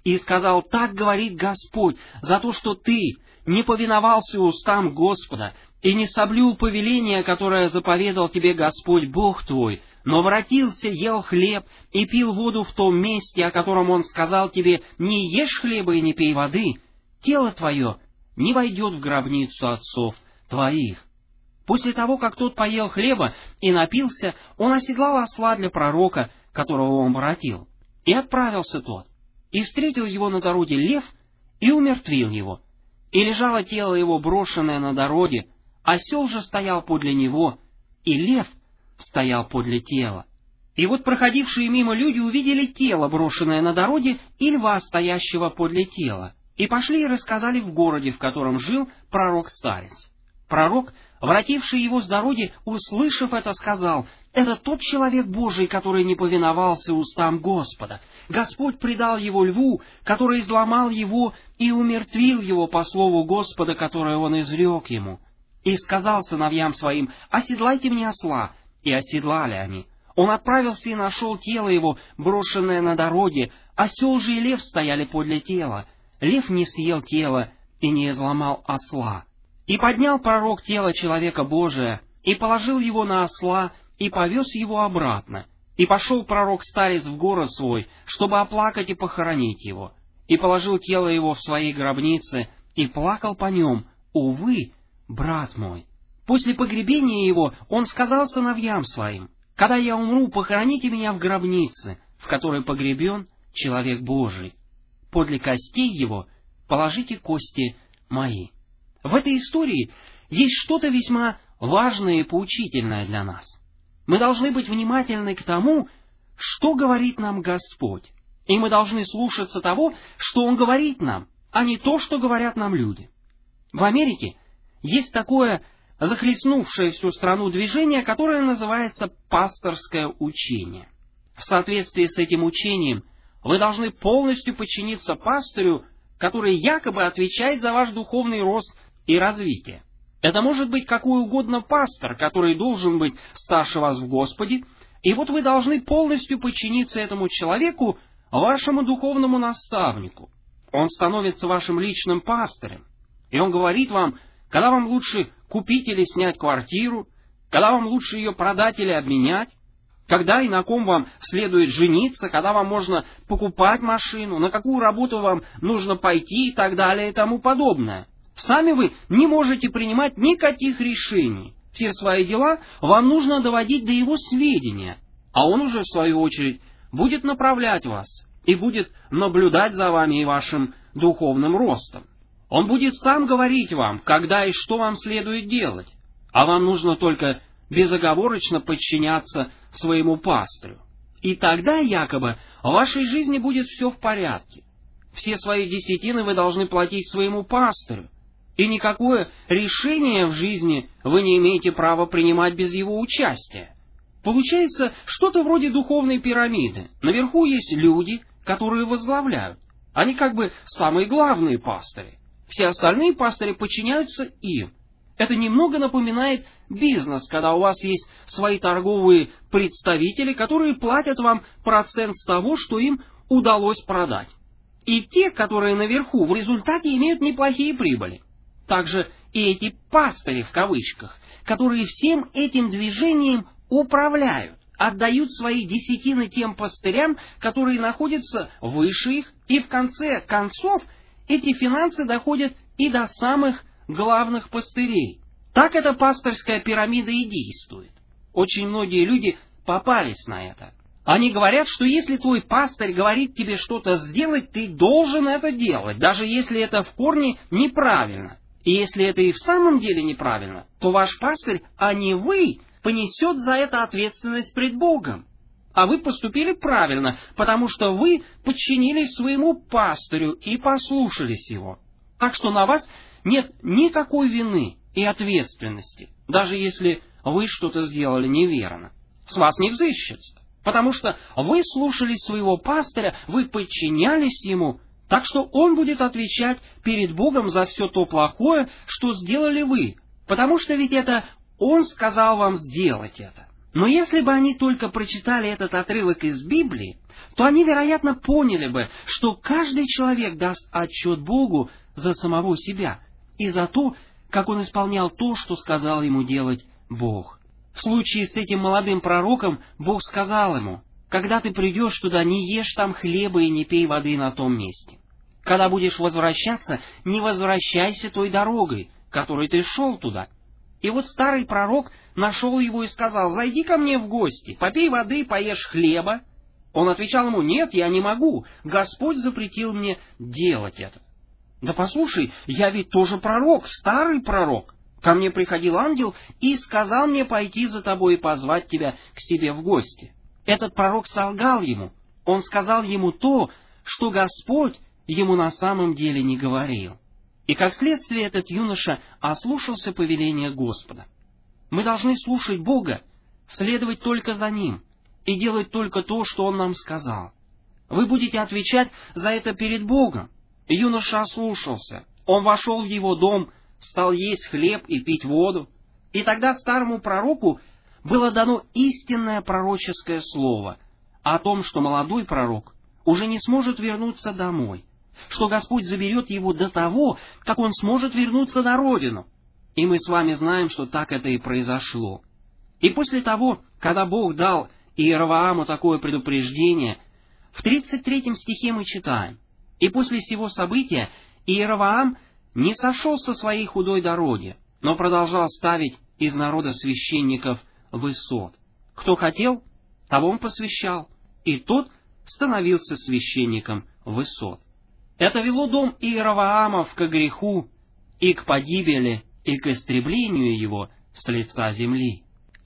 Speaker 1: и сказал: «Так говорит Господь, за то, что ты не повиновался устам Господа и не соблюл повеление, которое заповедал тебе Господь Бог твой, но воротился, ел хлеб и пил воду в том месте, о котором Он сказал тебе: не ешь хлеба и не пей воды, тело твое не войдет в гробницу отцов твоих». После того, как тот поел хлеба и напился, он оседлал осла для пророка, которого он воротил. И отправился тот, и встретил его на дороге лев, и умертвил его. И лежало тело его брошенное на дороге, осел же стоял подле него, и лев стоял подле тела. И вот проходившие мимо люди увидели тело, брошенное на дороге, и льва, стоящего подле тела, и пошли и рассказали в городе, в котором жил пророк-старец. Пророк, воротивший его с дороги, услышав это, сказал: «Это тот человек Божий, который не повиновался устам Господа. Господь предал его льву, который изломал его и умертвил его по слову Господа, которое он изрек ему. И сказал сыновьям своим: оседлайте мне осла». И оседлали они. Он отправился и нашел тело его, брошенное на дороге. Осел же и лев стояли подле тела. Лев не съел тело и не изломал осла. И поднял пророк тело человека Божия, и положил его на осла, и повез его обратно. И пошел пророк-старец в город свой, чтобы оплакать и похоронить его. И положил тело его в своей гробнице, и плакал по нем: «Увы, брат мой». После погребения его он сказал сыновьям своим: «Когда я умру, похороните меня в гробнице, в которой погребен человек Божий. Подле костей его положите кости мои». В этой истории есть что-то весьма важное и поучительное для нас. Мы должны быть внимательны к тому, что говорит нам Господь, и мы должны слушаться того, что Он говорит нам, а не то, что говорят нам люди. В Америке есть такое захлестнувшее всю страну движение, которое называется пасторское учение. В соответствии с этим учением вы должны полностью подчиниться пастырю, который якобы отвечает за ваш духовный рост и развитие. Это может быть какой угодно пастор, который должен быть старше вас в Господе, и вот вы должны полностью подчиниться этому человеку, вашему духовному наставнику. Он становится вашим личным пастырем, и он говорит вам, когда вам лучше купить или снять квартиру, когда вам лучше ее продать или обменять, когда и на ком вам следует жениться, когда вам можно покупать машину, на какую работу вам нужно пойти и так далее и тому подобное. Сами вы не можете принимать никаких решений. Все свои дела вам нужно доводить до его сведения, а он уже, в свою очередь, будет направлять вас и будет наблюдать за вами и вашим духовным ростом. Он будет сам говорить вам, когда и что вам следует делать, а вам нужно только безоговорочно подчиняться своему пастырю. И тогда, якобы, в вашей жизни будет все в порядке. Все свои десятины вы должны платить своему пастырю, и никакое решение в жизни вы не имеете права принимать без его участия. Получается что-то вроде духовной пирамиды. Наверху есть люди, которые возглавляют. Они как бы самые главные пастыри. Все остальные пастыри подчиняются им. Это немного напоминает бизнес, когда у вас есть свои торговые представители, которые платят вам процент с того, что им удалось продать. И те, которые наверху, в результате имеют неплохие прибыли. Также и эти пастыри, в кавычках, которые всем этим движением управляют, отдают свои десятины тем пастырям, которые находятся выше их, и в конце концов эти финансы доходят и до самых главных пастырей. Так эта пастырская пирамида и действует. Очень многие люди попались на это. Они говорят, что если твой пастырь говорит тебе что-то сделать, ты должен это делать, даже если это в корне неправильно. И если это и в самом деле неправильно, то ваш пастырь, а не вы, понесет за это ответственность пред Богом. А вы поступили правильно, потому что вы подчинились своему пастырю и послушались его. Так что на вас нет никакой вины и ответственности, даже если вы что-то сделали неверно. С вас не взыщется, потому что вы слушались своего пастыря, вы подчинялись ему, так что он будет отвечать перед Богом за все то плохое, что сделали вы, потому что ведь это он сказал вам сделать это. Но если бы они только прочитали этот отрывок из Библии, то они, вероятно, поняли бы, что каждый человек даст отчет Богу за самого себя и за то, как он исполнял то, что сказал ему делать Бог. В случае с этим молодым пророком Бог сказал ему: «Когда ты придешь туда, не ешь там хлеба и не пей воды на том месте. Когда будешь возвращаться, не возвращайся той дорогой, которой ты шел туда». И вот старый пророк нашел его и сказал: «Зайди ко мне в гости, попей воды, поешь хлеба». Он отвечал ему: «Нет, я не могу, Господь запретил мне делать это». «Да послушай, я ведь тоже пророк, старый пророк. Ко мне приходил ангел и сказал мне пойти за тобой и позвать тебя к себе в гости». Этот пророк солгал ему. Он сказал ему то, что Господь ему на самом деле не говорил. И как следствие этот юноша ослушался повеления Господа. Мы должны слушать Бога, следовать только за Ним и делать только то, что Он нам сказал. Вы будете отвечать за это перед Богом. Юноша ослушался. Он вошел в его дом, стал есть хлеб и пить воду. И тогда старому пророку было дано истинное пророческое слово о том, что молодой пророк уже не сможет вернуться домой, что Господь заберет его до того, как он сможет вернуться на родину. И мы с вами знаем, что так это и произошло. И после того, когда Бог дал Иеровоаму такое предупреждение, в 33 стихе мы читаем: «И после сего события Иеровоам не сошел со своей худой дороги, но продолжал ставить из народа священников высот. Кто хотел, того он посвящал, и тот становился священником высот». Это вело дом Иеровоамов к греху и к погибели, и к истреблению его с лица земли.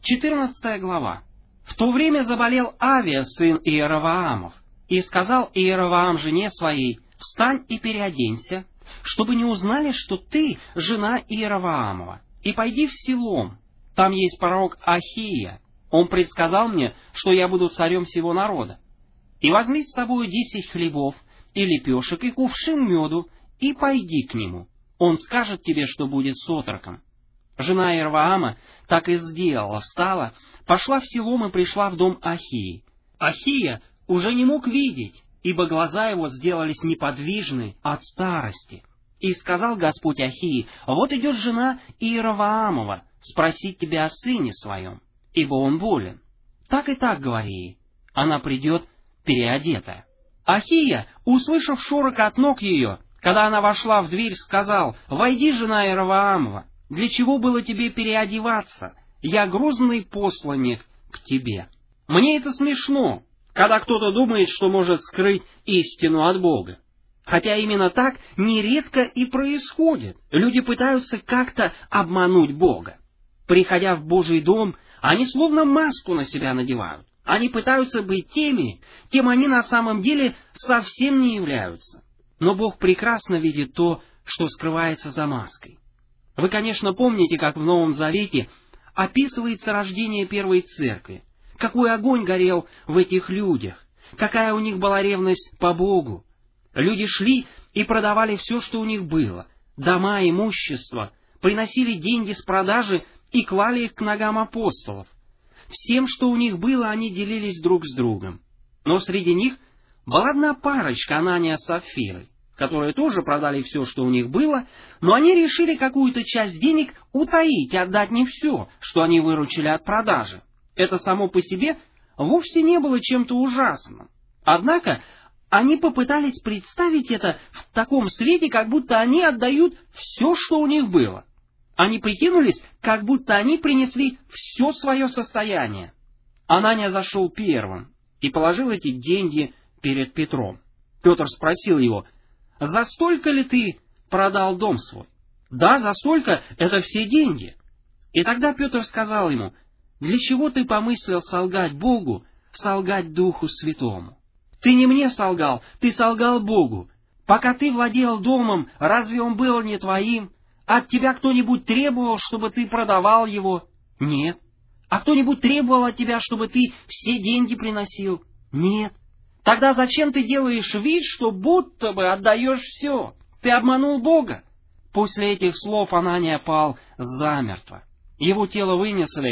Speaker 1: 14 глава. В то время заболел Авия, сын Иеровоамов, и сказал Иеровоам жене своей: «Встань и переоденься, чтобы не узнали, что ты жена Иеровоамова, и пойди в Силом. Там есть пророк Ахия. Он предсказал мне, что я буду царем всего народа. И возьми с собой 10 хлебов и лепешек, и кувшин меду, и пойди к нему. Он скажет тебе, что будет с отроком». Жена Иеровоама так и сделала, встала, пошла в Силом и пришла в дом Ахии. Ахия уже не мог видеть, ибо глаза его сделались неподвижны от старости. И сказал Господь Ахии: «Вот идет жена Иеровоамова спросить тебя о сыне своем, ибо он болен. Так и так говори ей, она придет переодетая». Ахия, услышав шорох от ног ее, когда она вошла в дверь, сказал: «Войди, жена Иеровоамова, для чего было тебе переодеваться? Я грозный посланник к тебе». Мне это смешно, когда кто-то думает, что может скрыть истину от Бога. Хотя именно так нередко и происходит. Люди пытаются как-то обмануть Бога. Приходя в Божий дом, они словно маску на себя надевают. Они пытаются быть теми, кем они на самом деле совсем не являются. Но Бог прекрасно видит то, что скрывается за маской. Вы, конечно, помните, как в Новом Завете описывается рождение первой церкви, какой огонь горел в этих людях, какая у них была ревность по Богу. Люди шли и продавали все, что у них было, дома, имущество, приносили деньги с продажи и клали их к ногам апостолов. Всем, что у них было, они делились друг с другом. Но среди них была одна парочка, Анания с Сапфирой, которые тоже продали все, что у них было, но они решили какую-то часть денег утаить и отдать не все, что они выручили от продажи. Это само по себе вовсе не было чем-то ужасным. Однако они попытались представить это в таком свете, как будто они отдают все, что у них было. Они прикинулись, как будто они принесли все свое состояние. Анания зашел первым и положил эти деньги перед Петром. Петр спросил его: «За столько ли ты продал дом свой?» «Да, за столько, это все деньги». И тогда Петр сказал ему: «Для чего ты помыслил солгать Богу, солгать Духу Святому? Ты не мне солгал, ты солгал Богу. Пока ты владел домом, разве он был не твоим? От тебя кто-нибудь требовал, чтобы ты продавал его? Нет. А кто-нибудь требовал от тебя, чтобы ты все деньги приносил? Нет. Тогда зачем ты делаешь вид, что будто бы отдаешь все? Ты обманул Бога». После этих слов Анания пал замертво. Его тело вынесли,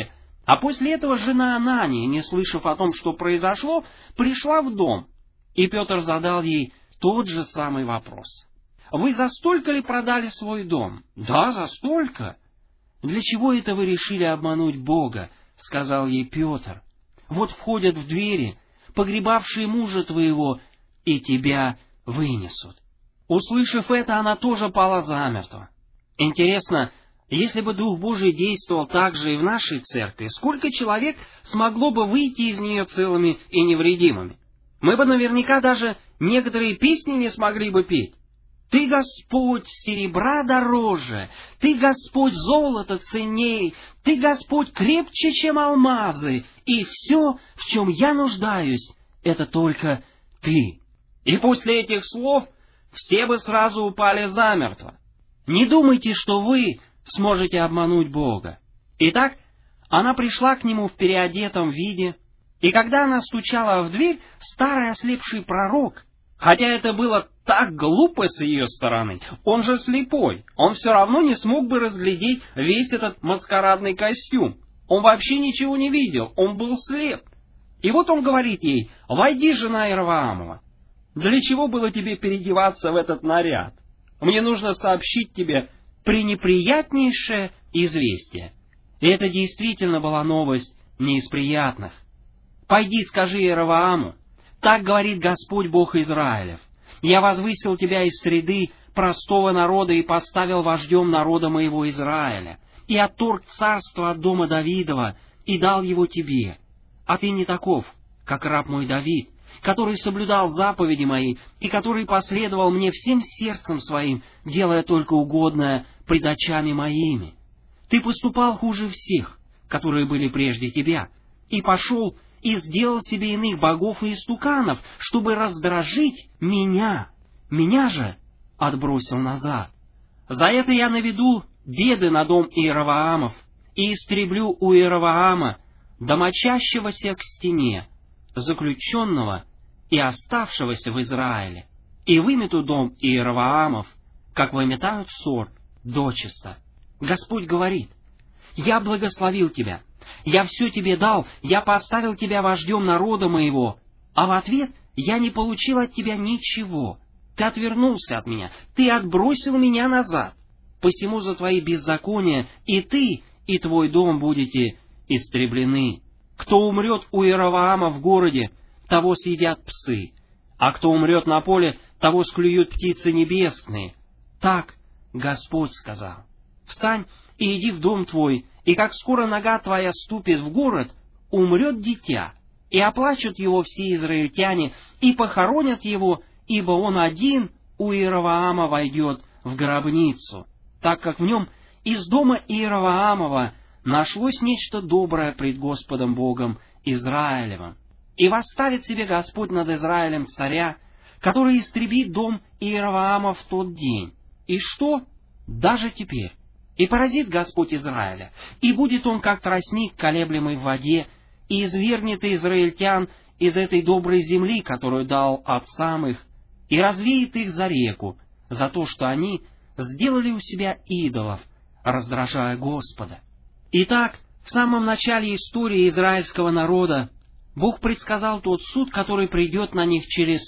Speaker 1: А после этого жена Анании, не слышав о том, что произошло, пришла в дом, и Петр задал ей тот же самый вопрос. «Вы за столько ли продали свой дом?» «Да, за столько». «Для чего это вы решили обмануть Бога?» — сказал ей Петр. «Вот входят в двери, погребавшие мужа твоего, и тебя вынесут». Услышав это, она тоже пала замертво. Интересно, если бы Дух Божий действовал так же и в нашей церкви, сколько человек смогло бы выйти из нее целыми и невредимыми? Мы бы наверняка даже некоторые песни не смогли бы петь. «Ты, Господь, серебра дороже, Ты, Господь, золото ценней, Ты, Господь, крепче, чем алмазы, и все, в чем я нуждаюсь, это только Ты». И после этих слов все бы сразу упали замертво. Не думайте, что вы сможете обмануть Бога. Итак, она пришла к нему в переодетом виде, и когда она стучала в дверь, старый ослепший пророк, хотя это было так глупо с ее стороны, он же слепой, он все равно не смог бы разглядеть весь этот маскарадный костюм. Он вообще ничего не видел, он был слеп. И вот он говорит ей: «Войди, жена Иераваамова. Для чего было тебе переодеваться в этот наряд? Мне нужно сообщить тебе пренеприятнейшее известие». И это действительно была новость не из приятных. «Пойди, скажи Иеравааму, так говорит Господь Бог Израилев: я возвысил тебя из среды простого народа и поставил вождем народа моего Израиля, и отторг царство от дома Давидова, и дал его тебе. А ты не таков, как раб мой Давид, который соблюдал заповеди мои, и который последовал мне всем сердцем своим, делая только угодное пред очами моими. Ты поступал хуже всех, которые были прежде тебя, и пошел и сделал себе иных богов и истуканов, чтобы раздражить меня. Меня же отбросил назад. За это я наведу беды на дом Иераваамов и истреблю у Иераваама, домочащегося к стене, заключенного и оставшегося в Израиле, и вымету дом Иераваамов, как выметают сор, дочисто». Господь говорит: «Я благословил тебя, я все тебе дал, я поставил тебя вождем народа моего, а в ответ я не получил от тебя ничего. Ты отвернулся от меня, ты отбросил меня назад. Посему за твои беззакония и ты, и твой дом будете истреблены. Кто умрет у Иераваама в городе, того съедят псы, а кто умрет на поле, того склюют птицы небесные. Так Господь сказал. Встань и иди в дом твой, и как скоро нога твоя ступит в город, умрет дитя, и оплачут его все израильтяне, и похоронят его, ибо он один у Иераваама войдет в гробницу, так как в нем из дома Иераваамова нашлось нечто доброе пред Господом Богом Израилевым. И восставит себе Господь над Израилем царя, который истребит дом Иераваама в тот день. И что? Даже теперь. И поразит Господь Израиля, и будет он как тростник, колеблемый в воде, и извергнет израильтян из этой доброй земли, которую дал отцам их, и развеет их за реку, за то, что они сделали у себя идолов, раздражая Господа». Итак, в самом начале истории израильского народа Бог предсказал тот суд, который придет на них через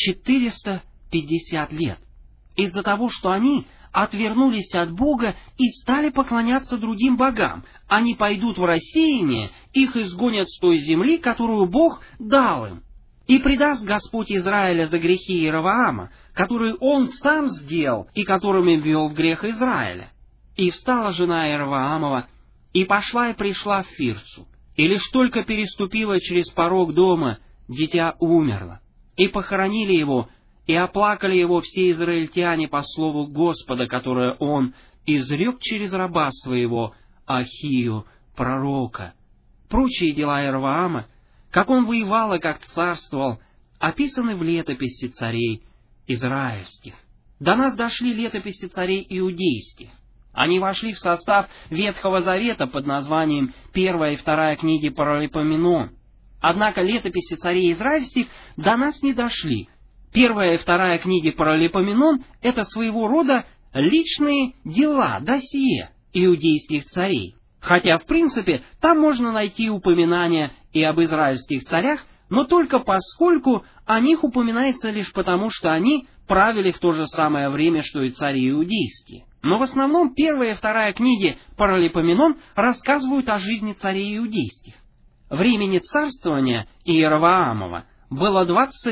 Speaker 1: 450 лет, из-за того, что они отвернулись от Бога и стали поклоняться другим богам. Они пойдут в рассеяние, их изгонят с той земли, которую Бог дал им. И предаст Господь Израиля за грехи Иераваама, которые он сам сделал и которыми ввел в грех Израиля. И встала жена Иераваамова, и пошла и пришла в Фирцу. И лишь только переступила через порог дома, дитя умерло. И похоронили его, и оплакали его все израильтяне по слову Господа, которое он изрек через раба своего Ахию, пророка. Прочие дела Иераваама, как он воевал и как царствовал, описаны в летописи царей израильских. До нас дошли летописи царей иудейских. Они вошли в состав Ветхого Завета под названием Первая и Вторая книги Паралипоменон. Однако летописи царей израильских до нас не дошли. Первая и Вторая книги Паралипоменон — это своего рода личные дела, досье иудейских царей. Хотя, в принципе, там можно найти упоминания и об израильских царях, но только поскольку о них упоминается лишь потому, что они правили в то же самое время, что и цари иудейские. Но в основном первая и вторая книги Паралипоменон рассказывают о жизни царей иудейских. Времени царствования Иеровоамова было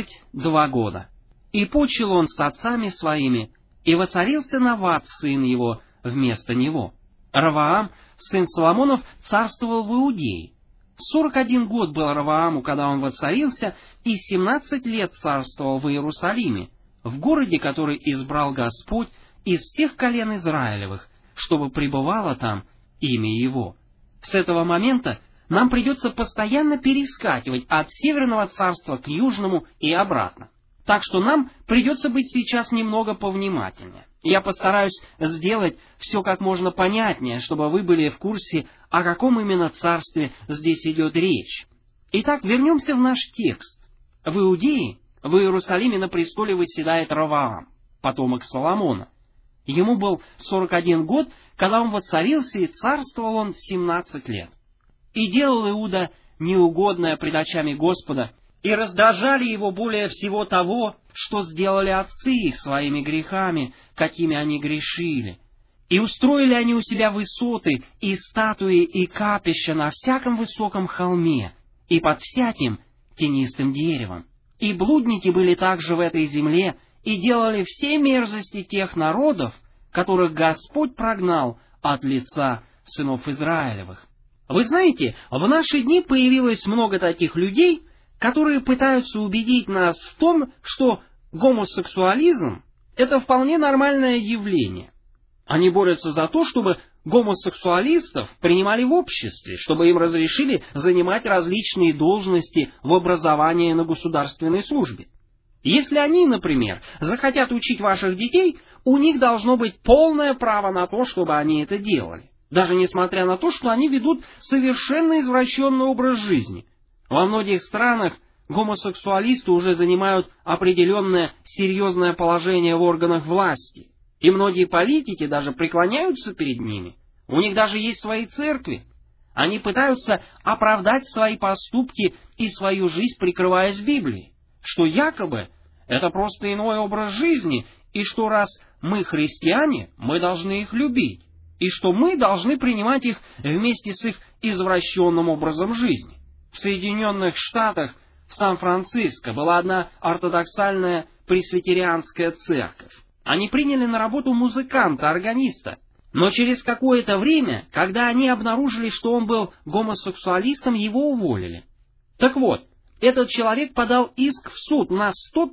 Speaker 1: 22 года. И почил он с отцами своими, и воцарился Нават, сын его, вместо него. Ровоам, сын Соломонов, царствовал в Иудее. 41 год был Ровоаму, когда он воцарился, и 17 лет царствовал в Иерусалиме, в городе, который избрал Господь из всех колен Израилевых, чтобы пребывало там имя Его. С этого момента нам придется постоянно перескакивать от Северного царства к Южному и обратно. Так что нам придется быть сейчас немного повнимательнее. Я постараюсь сделать все как можно понятнее, чтобы вы были в курсе, о каком именно царстве здесь идет речь. Итак, вернемся в наш текст. В Иудее, в Иерусалиме на престоле восседает Ровоам, потомок Соломона. Ему был 41 год, когда он воцарился, и царствовал он 17 лет. И делал Иуда неугодное пред очами Господа, и раздражали его более всего того, что сделали отцы их своими грехами, какими они грешили. И устроили они у себя высоты, и статуи, и капища на всяком высоком холме, и под всяким тенистым деревом. И блудники были также в этой земле, и делали все мерзости тех народов, которых Господь прогнал от лица сынов Израилевых. Вы знаете, в наши дни появилось много таких людей, которые пытаются убедить нас в том, что гомосексуализм – это вполне нормальное явление. Они борются за то, чтобы гомосексуалистов принимали в обществе, чтобы им разрешили занимать различные должности в образовании на государственной службе. Если они, например, захотят учить ваших детей, у них должно быть полное право на то, чтобы они это делали, даже несмотря на то, что они ведут совершенно извращенный образ жизни. Во многих странах гомосексуалисты уже занимают определенное серьезное положение в органах власти, и многие политики даже преклоняются перед ними. У них даже есть свои церкви. Они пытаются оправдать свои поступки и свою жизнь, прикрываясь Библией, что якобы это просто иной образ жизни, и что раз мы христиане, мы должны их любить, и что мы должны принимать их вместе с их извращенным образом жизни. В Соединенных Штатах, в Сан-Франциско, была одна ортодоксальная пресвитерианская церковь. Они приняли на работу музыканта-органиста, но через какое-то время, когда они обнаружили, что он был гомосексуалистом, его уволили. Так вот, этот человек подал иск в суд на $100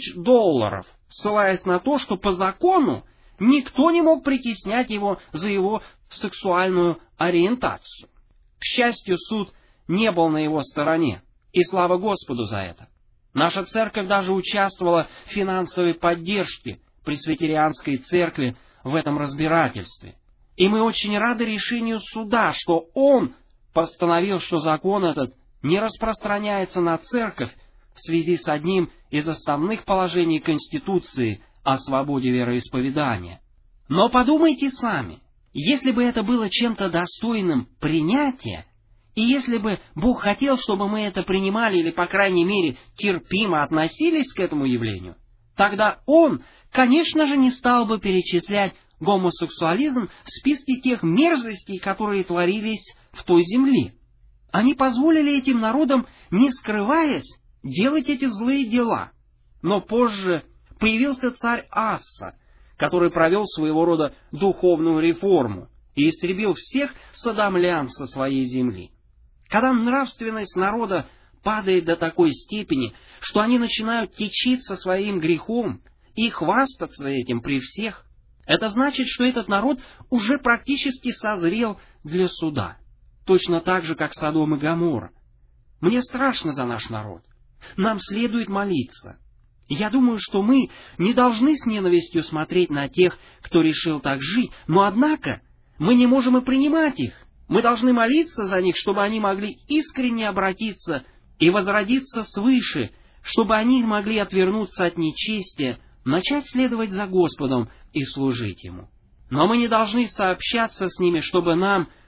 Speaker 1: 000, ссылаясь на то, что по закону никто не мог притеснять его за его сексуальную ориентацию. К счастью, суд не был на его стороне, и слава Господу за это. Наша церковь даже участвовала в финансовой поддержке пресвитерианской церкви в этом разбирательстве. И мы очень рады решению суда, что он постановил, что закон этот не распространяется на церковь в связи с одним из основных положений Конституции о свободе вероисповедания. Но подумайте сами, если бы это было чем-то достойным принятия, и если бы Бог хотел, чтобы мы это принимали или, по крайней мере, терпимо относились к этому явлению, тогда Он, конечно же, не стал бы перечислять гомосексуализм в списке тех мерзостей, которые творились в той земле. Они позволили этим народам, не скрываясь, делать эти злые дела. Но позже появился царь Асса, который провел своего рода духовную реформу и истребил всех содомлян со своей земли. Когда нравственность народа падает до такой степени, что они начинают кичиться своим грехом и хвастаться этим при всех, это значит, что этот народ уже практически созрел для суда. Точно так же, как Содом и Гоморра. Мне страшно за наш народ. Нам следует молиться. Я думаю, что мы не должны с ненавистью смотреть на тех, кто решил так жить, но однако мы не можем и принимать их. Мы должны молиться за них, чтобы они могли искренне обратиться и возродиться свыше, чтобы они могли отвернуться от нечестия, начать следовать за Господом и служить Ему. Но мы не должны сообщаться с ними, чтобы нам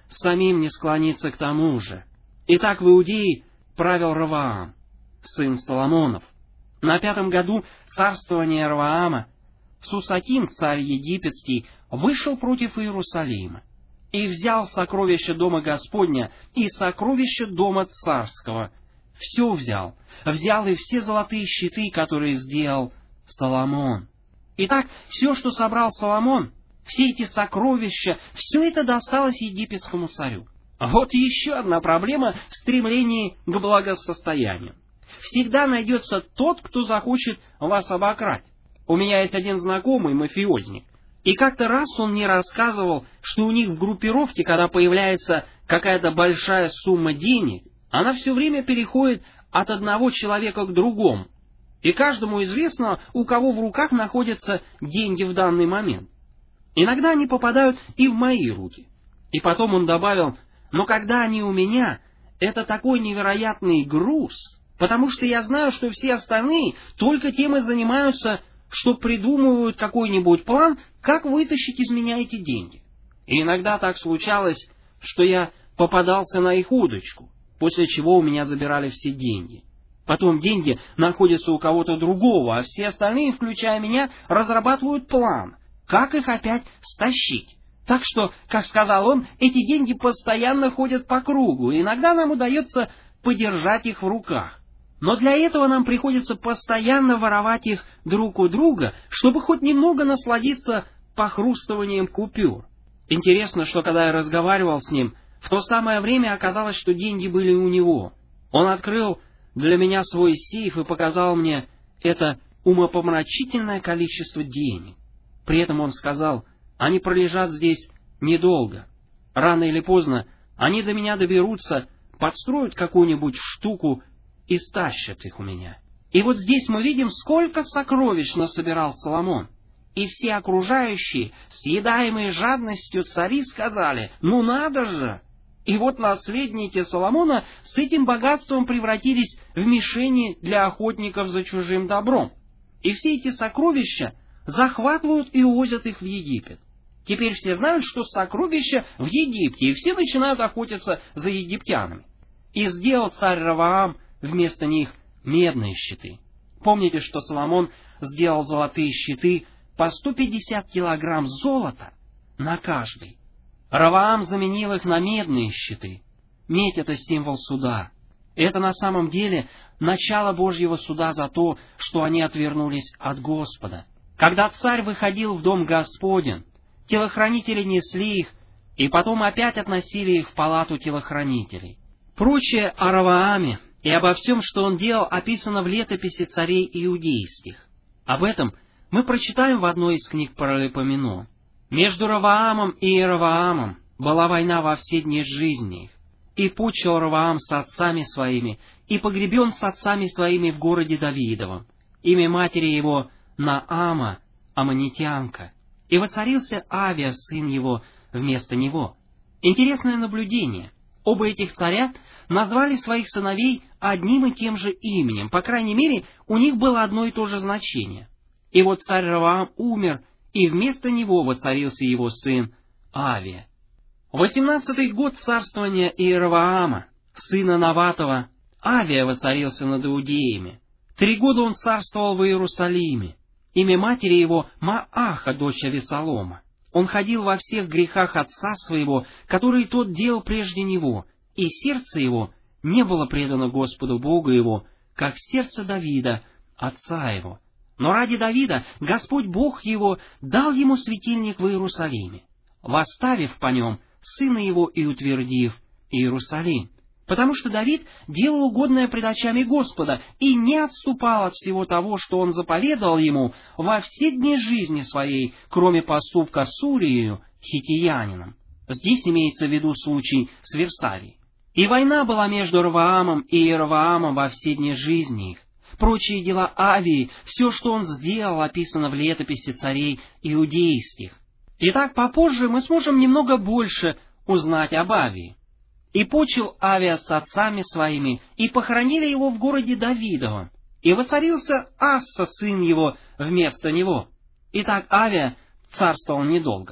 Speaker 1: самим не склониться к тому же. Итак, в Иудее правил Ровоам, сын Соломонов. На 5-м году царствования Ровоама Сусатим, царь египетский, вышел против Иерусалима и взял сокровища дома Господня и сокровища дома царского. Все взял и все золотые щиты, которые сделал Соломон. Итак, все, что собрал Соломон, все эти сокровища, все это досталось египетскому царю. Вот еще одна проблема в стремлении к благосостоянию. Всегда найдется тот, кто захочет вас обокрасть. У меня есть один знакомый мафиозник, и как-то раз он мне рассказывал, что у них в группировке, когда появляется какая-то большая сумма денег, она все время переходит от одного человека к другому. И каждому известно, у кого в руках находятся деньги в данный момент. Иногда они попадают и в мои руки. И потом он добавил: но когда они у меня, это такой невероятный груз, потому что я знаю, что все остальные только тем и занимаются, что придумывают какой-нибудь план, как вытащить из меня эти деньги. И иногда так случалось, что я попадался на их удочку, после чего у меня забирали все деньги. Потом деньги находятся у кого-то другого, а все остальные, включая меня, разрабатывают план, как их опять стащить. Так что, как сказал он, эти деньги постоянно ходят по кругу, и иногда нам удается подержать их в руках. Но для этого нам приходится постоянно воровать их друг у друга, чтобы хоть немного насладиться похрустыванием купюр. Интересно, что когда я разговаривал с ним, в то самое время оказалось, что деньги были у него. Он открыл для меня свой сейф и показал мне это умопомрачительное количество денег. При этом он сказал: они пролежат здесь недолго. Рано или поздно они до меня доберутся, подстроят какую-нибудь штуку и стащат их у меня. И вот здесь мы видим, сколько сокровищ насобирал Соломон. И все окружающие, съедаемые жадностью цари, сказали: ну надо же! И вот наследники Соломона с этим богатством превратились в мишени для охотников за чужим добром. И все эти сокровища захватывают и увозят их в Египет. Теперь все знают, что сокровища в Египте, и все начинают охотиться за египтянами. И сделал царь Ровоам вместо них медные щиты. Помните, что Соломон сделал золотые щиты по 150 килограмм золота на каждый. Ровоам заменил их на медные щиты. Медь — это символ суда. Это на самом деле начало Божьего суда за то, что они отвернулись от Господа. Когда царь выходил в дом Господень, телохранители несли их, и потом опять относили их в палату телохранителей. Прочее о Ровоаме и обо всем, что он делал, описано в летописи царей иудейских. Об этом мы прочитаем в одной из книг Паралипоменон. Между Ровоамом и Иеровоамом была война во все дни жизни их. И почил Ровоам с отцами своими, и погребен с отцами своими в городе Давидовом. Имя матери его Наама, аммонитянка. И воцарился Авия, сын его, вместо него. Интересное наблюдение. Оба этих царя назвали своих сыновей одним и тем же именем. По крайней мере, у них было одно и то же значение. И вот царь Ровоам умер, и вместо него воцарился его сын Авия. 18-й год царствования Иеровоама, сына Наватова, Авия воцарился над иудеями. 3 года он царствовал в Иерусалиме. Имя матери его Мааха, дочь Авесолома. Он ходил во всех грехах отца своего, которые тот делал прежде него, и сердце его не было предано Господу Богу его, как сердце Давида, отца его. Но ради Давида Господь Бог его дал ему светильник в Иерусалиме, восставив по нем сына его и утвердив Иерусалим. Потому что Давид делал угодное пред очами Господа и не отступал от всего того, что он заповедовал ему во все дни жизни своей, кроме поступка с Урией, хиттиянином. Здесь имеется в виду случай с Версавией. И война была между Ровоамом и Иеровоамом во все дни жизни их. Прочие дела Авии, все, что он сделал, описано в летописи царей иудейских. Итак, попозже мы сможем немного больше узнать об Авии. И почил Авия с отцами своими, и похоронили его в городе Давидовом. И воцарился Асса, сын его, вместо него. Итак, Авия царствовал недолго.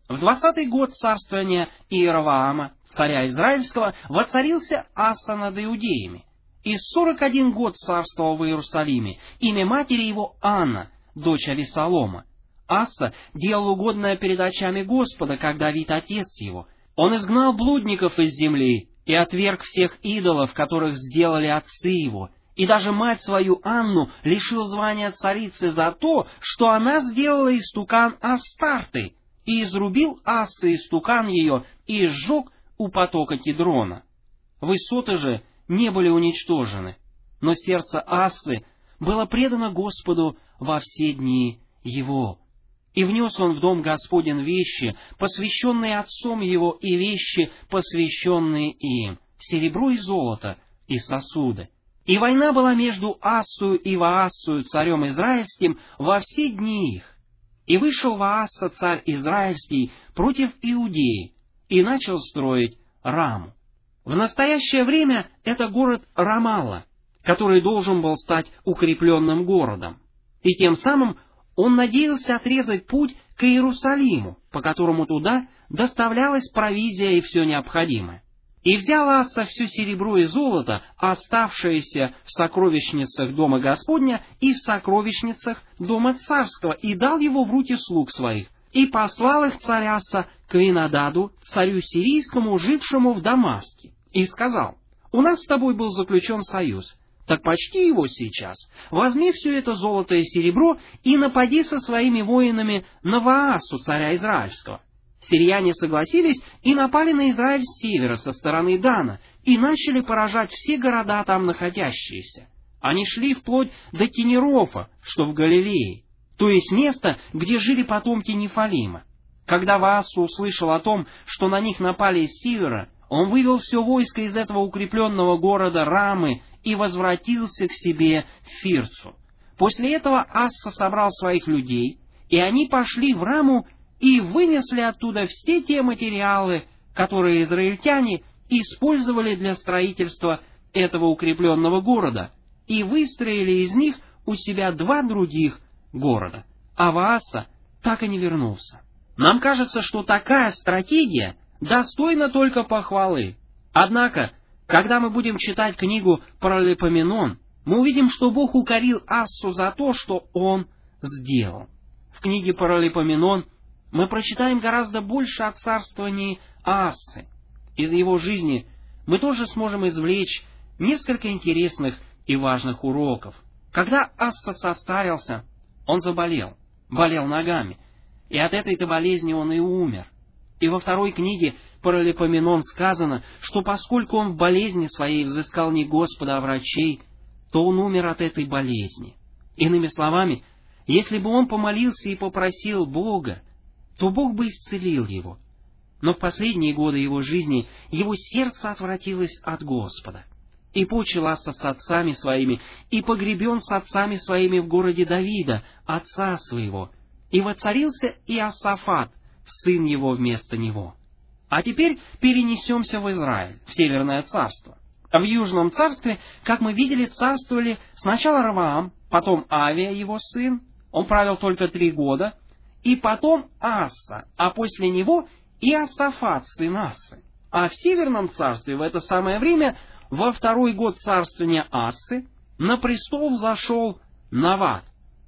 Speaker 1: В 20-й год царствования Иеровоама, царя Израильского, воцарился Аса над иудеями. И 41 год царствовал в Иерусалиме. Имя матери его Анна, дочь Авесолома. Аса делал угодное перед очами Господа, как Давид отец его. Он изгнал блудников из земли и отверг всех идолов, которых сделали отцы его, и даже мать свою Анну лишил звания царицы за то, что она сделала истукан Астарты, и изрубил Аса истукан ее и сжег у потока Кидрона. Высоты же не были уничтожены, но сердце Асы было предано Господу во все дни его. И внес он в дом Господень вещи, посвященные отцом его, и вещи, посвященные им, серебро и золото, и сосуды. И война была между Ассою и Ваасою, царем израильским, во все дни их. И вышел Вааса, царь израильский, против Иудеи, и начал строить Раму. В настоящее время это город Рамалла, который должен был стать укрепленным городом. И тем самым он надеялся отрезать путь к Иерусалиму, по которому туда доставлялась провизия и все необходимое. И взял Аса все серебро и золото, оставшееся в сокровищницах дома Господня и в сокровищницах дома царского, и дал его в руки слуг своих, и послал их царь Аса к Винодаду, царю сирийскому, жившему в Дамаске, и сказал: «У нас с тобой был заключен союз, так почти его сейчас. Возьми все это золото и серебро и напади со своими воинами на Ваасу, царя израильского». Сирияне согласились и напали на Израиль с севера, со стороны Дана, и начали поражать все города там находящиеся. Они шли вплоть до Кинерофа, что в Галилее, то есть место, где жили потомки Нефалима. Когда Вааса услышал о том, что на них напали с севера, он вывел все войско из этого укрепленного города Рамы и возвратился к себе в Фирцу. После этого Аса собрал своих людей, и они пошли в Раму и вынесли оттуда все те материалы, которые израильтяне использовали для строительства этого укрепленного города, и выстроили из них у себя 2 других города. А Вааса так и не вернулся. Нам кажется, что такая стратегия достойна только похвалы. Однако, когда мы будем читать книгу Паралипоменон, мы увидим, что Бог укорил Ассу за то, что он сделал. В книге Паралипоменон мы прочитаем гораздо больше о царствовании Ассы. Из его жизни мы тоже сможем извлечь несколько интересных и важных уроков. Когда Асса состарился, он заболел, болел ногами, и от этой-то болезни он и умер. И во 2 книге Паралипоменон сказано, что поскольку он в болезни своей взыскал не Господа, а врачей, то он умер от этой болезни. Иными словами, если бы он помолился и попросил Бога, то Бог бы исцелил его. Но в последние годы его жизни его сердце отвратилось от Господа. И почил Аса с отцами своими, и погребен с отцами своими в городе Давида, отца своего. И воцарился Иосафат, сын его, вместо него. А теперь перенесемся в Израиль, в Северное царство. В Южном царстве, как мы видели, царствовали сначала Раваам, потом Авия, его сын, он правил только 3 года, и потом Аса, а после него Иосафат, сын Асы. А в Северном царстве в это самое время, во 2-й год царствования Асы, на престол взошел Нават.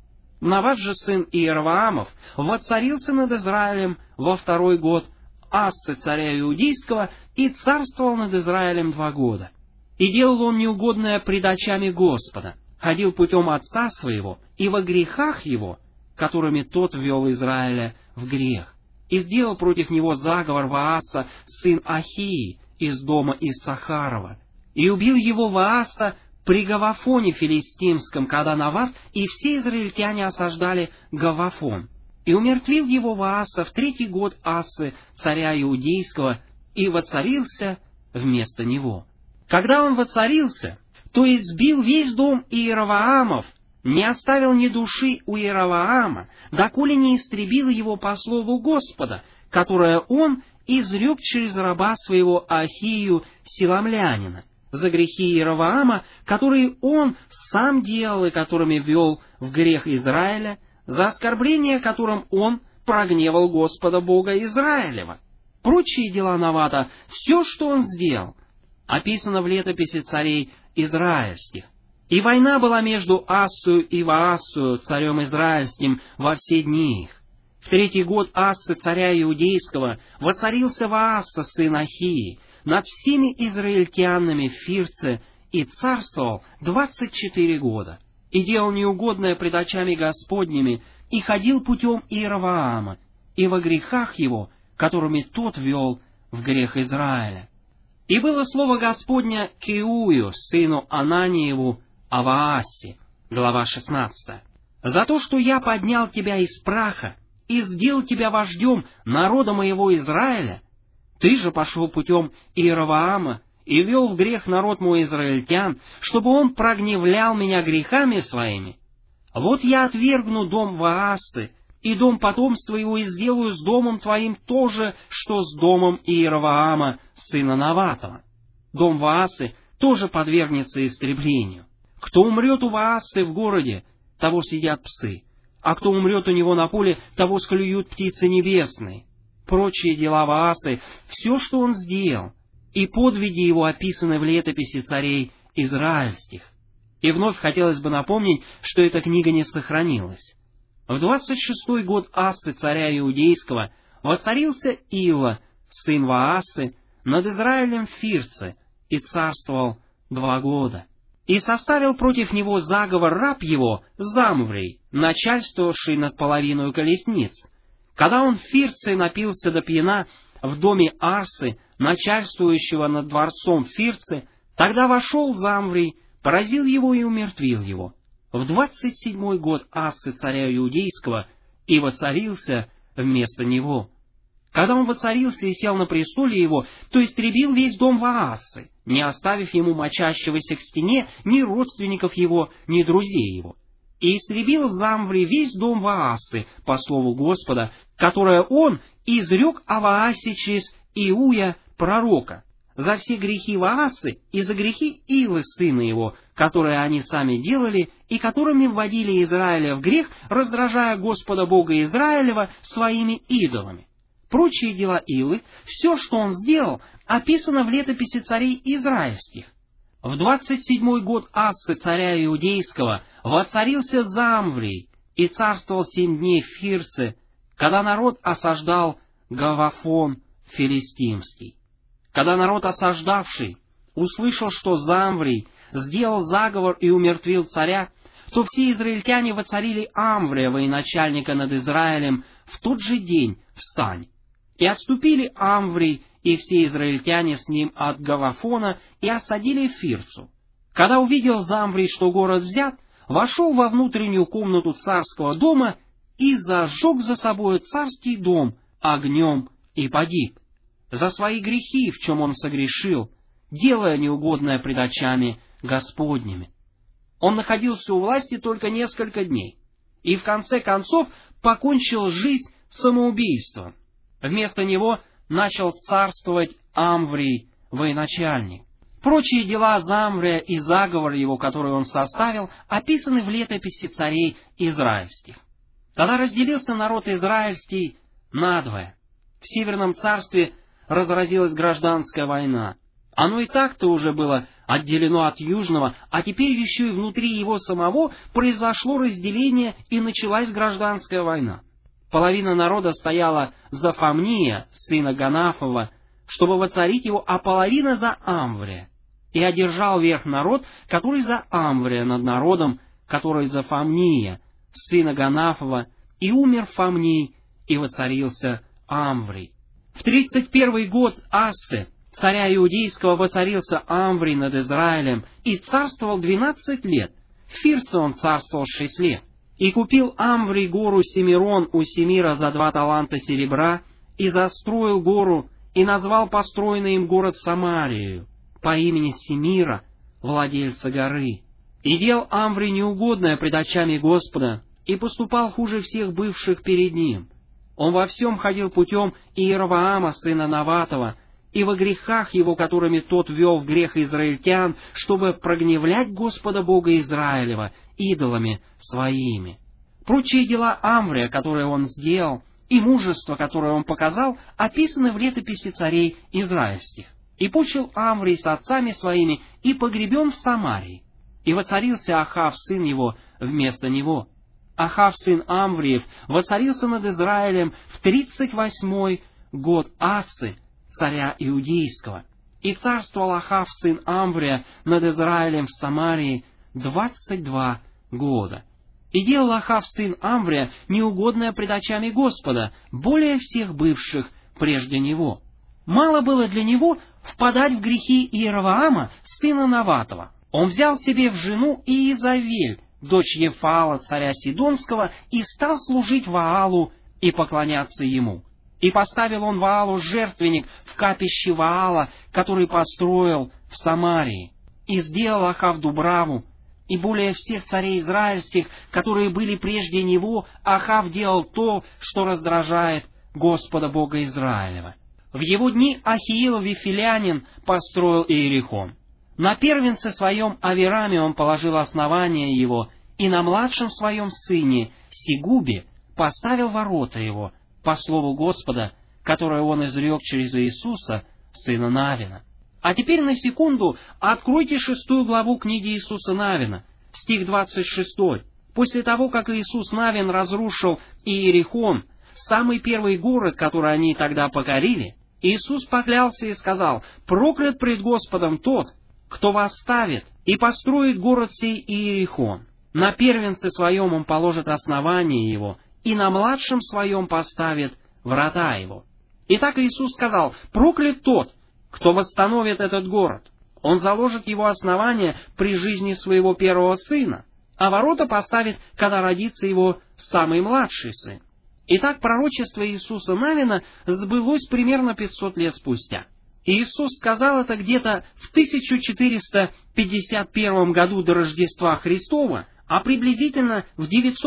Speaker 1: Нават же, сын Иеровоамов, воцарился над Израилем во 2-й год Асы, царя Иудейского, и царствовал над Израилем 2 года. И делал он неугодное пред очами Господа, ходил путем отца своего, и во грехах его, которыми тот ввел Израиля в грех. И сделал против него заговор Вааса, сын Ахии, из дома Иссахарова. И убил его Вааса при Гавафоне филистимском, когда Нават и все израильтяне осаждали Гавафон. И умертвил его Вааса в 3-й год Асы, царя Иудейского, и воцарился вместо него. Когда он воцарился, то избил весь дом Иеровоамов, не оставил ни души у Иеровоама, доколе не истребил его по слову Господа, которое он изрек через раба своего Ахию Силамлянина, за грехи Иеровоама, которые он сам делал и которыми вел в грех Израиля, за оскорбление, которым он прогневал Господа Бога Израилева. Прочие дела Навата, все, что он сделал, описано в летописи царей израильских. И война была между Ассою и Ваассою, царем израильским, во все дни их. В 3-й год Ассы, царя иудейского, воцарился Ваасса, сын Ахии, над всеми израильтянами в Фирце, и царствовал 24 года, и делал неугодное пред очами Господними, и ходил путем Иеровоама, и во грехах его, которыми тот вел в грех Израиля. И было слово Господня к Иую, сыну Ананиеву, о Ваасе, глава 16. «За то, что я поднял тебя из праха и сделал тебя вождем народа моего Израиля, ты же пошел путем Иеровоама и вел в грех народ мой израильтян, чтобы он прогневлял меня грехами своими. Вот я отвергну дом Ваасы, и дом потомства его и сделаю с домом твоим то же, что с домом Иеровоама, сына Наватова. Дом Ваасы тоже подвергнется истреблению. Кто умрет у Ваасы в городе, того съедят псы, а кто умрет у него на поле, того склюют птицы небесные. Прочие дела Ваасы, все, что он сделал, и подвиги его описаны в летописи царей израильских». И вновь хотелось бы напомнить, что эта книга не сохранилась. В 26-й год Ассы, царя иудейского, воцарился Ила, сын Ваасы, над Израилем в Фирце, и царствовал 2 года. И составил против него заговор раб его, Замврий, начальствовавший над половиной колесниц. Когда он в Фирце напился до пьяна в доме Арсы, начальствующего над дворцом в Фирце, тогда вошел Замврий, поразил его и умертвил его. В 27-й год Ассы, царя иудейского, и воцарился вместо него. Когда он воцарился и сел на престоле его, то истребил весь дом Ваассы, не оставив ему мочащегося к стене ни родственников его, ни друзей его. И истребил Замври весь дом Ваассы, по слову Господа, которое он изрек о Ваасе через Иуя пророка, за все грехи Ваасы и за грехи Илы, сына его, которые они сами делали и которыми вводили Израиля в грех, раздражая Господа Бога Израилева своими идолами. Прочие дела Илы, все, что он сделал, описано в летописи царей израильских. В 27-й год Ассы, царя иудейского, воцарился Замврий и царствовал 7 дней в Фирце, когда народ осаждал Гавафон филистимский. Когда народ осаждавший услышал, что Замврий сделал заговор и умертвил царя, то все израильтяне воцарили Амврия, военачальника над Израилем, в тот же день встань. И отступили Амврий и все израильтяне с ним от Гавафона и осадили Фирцу. Когда увидел Замврий, что город взят, вошел во внутреннюю комнату царского дома и зажег за собой царский дом огнем и погиб. За свои грехи, в чем он согрешил, делая неугодное пред очами Господними. Он находился у власти только несколько дней, и в конце концов покончил жизнь самоубийством. Вместо него начал царствовать Амврий, военачальник. Прочие дела Замврия и заговор его, который он составил, описаны в летописи царей израильских. Когда разделился народ израильский надвое, в Северном царстве разразилась гражданская война. Оно и так-то уже было отделено от Южного, а теперь еще и внутри его самого произошло разделение и началась гражданская война. Половина народа стояла за Фамния, сына Ганафова, чтобы воцарить его, а половина за Амврия. И одержал верх народ, который за Амврия над народом, который за Фамния, сына Ганафова, и умер Фамний, и воцарился Амврий. В 31-й год Ассы, царя иудейского, воцарился Амврий над Израилем и царствовал 12 лет. В Фирце он царствовал 6 лет. И купил Амврий гору Семирон у Семира за 2 таланта серебра, и застроил гору, и назвал построенный им город Самарию, по имени Семира, владельца горы. И делал Амврий неугодное пред очами Господа, и поступал хуже всех бывших перед ним. Он во всем ходил путем Иеровоама, сына Наватова, и во грехах его, которыми тот вел в грех израильтян, чтобы прогневлять Господа Бога Израилева идолами своими. Прочие дела Амврия, которые он сделал, и мужество, которое он показал, описаны в летописи царей израильских. «И почил Амврий с отцами своими, и погребен в Самарии. И воцарился Ахав, сын его, вместо него. Ахав, сын Амвриев, воцарился над Израилем в 38-й год Ассы, царя Иудейского. И царствовал Ахав, сын Амврия, над Израилем в Самарии 22 года. И делал Ахав, сын Амврия, неугодное пред очами Господа, более всех бывших прежде него. Мало было для него впадать в грехи Иеровоама, сына Наватова. Он взял себе в жену Иезавель, дочь Ефаала, царя Сидонского, и стал служить Ваалу и поклоняться ему. И поставил он Ваалу жертвенник в капище Ваала, который построил в Самарии. И сделал Ахав Дубраву, и более всех царей израильских, которые были прежде него, Ахав делал то, что раздражает Господа Бога Израилева. В его дни Ахиил Вифилянин построил Иерихон. На первенце своем Авираме он положил основание его, и на младшем своем сыне Сигубе поставил ворота его, по слову Господа, которое он изрек через Иисуса, сына Навина. А теперь на секунду откройте 6 главу книги Иисуса Навина, стих 26. После того, как Иисус Навин разрушил Иерихон, самый первый город, который они тогда покорили, Иисус поклялся и сказал: «Проклят пред Господом тот, кто восставит и построит город сей Иерихон. На первенце своем он положит основание его, и на младшем своем поставит врата его». Итак, Иисус сказал: «Проклят тот, кто восстановит этот город. Он заложит его основание при жизни своего первого сына, а ворота поставит, когда родится его самый младший сын». Итак, пророчество Иисуса Навина сбылось примерно 500 лет спустя. Иисус сказал это где-то в 1451 году до Рождества Христова, а приблизительно в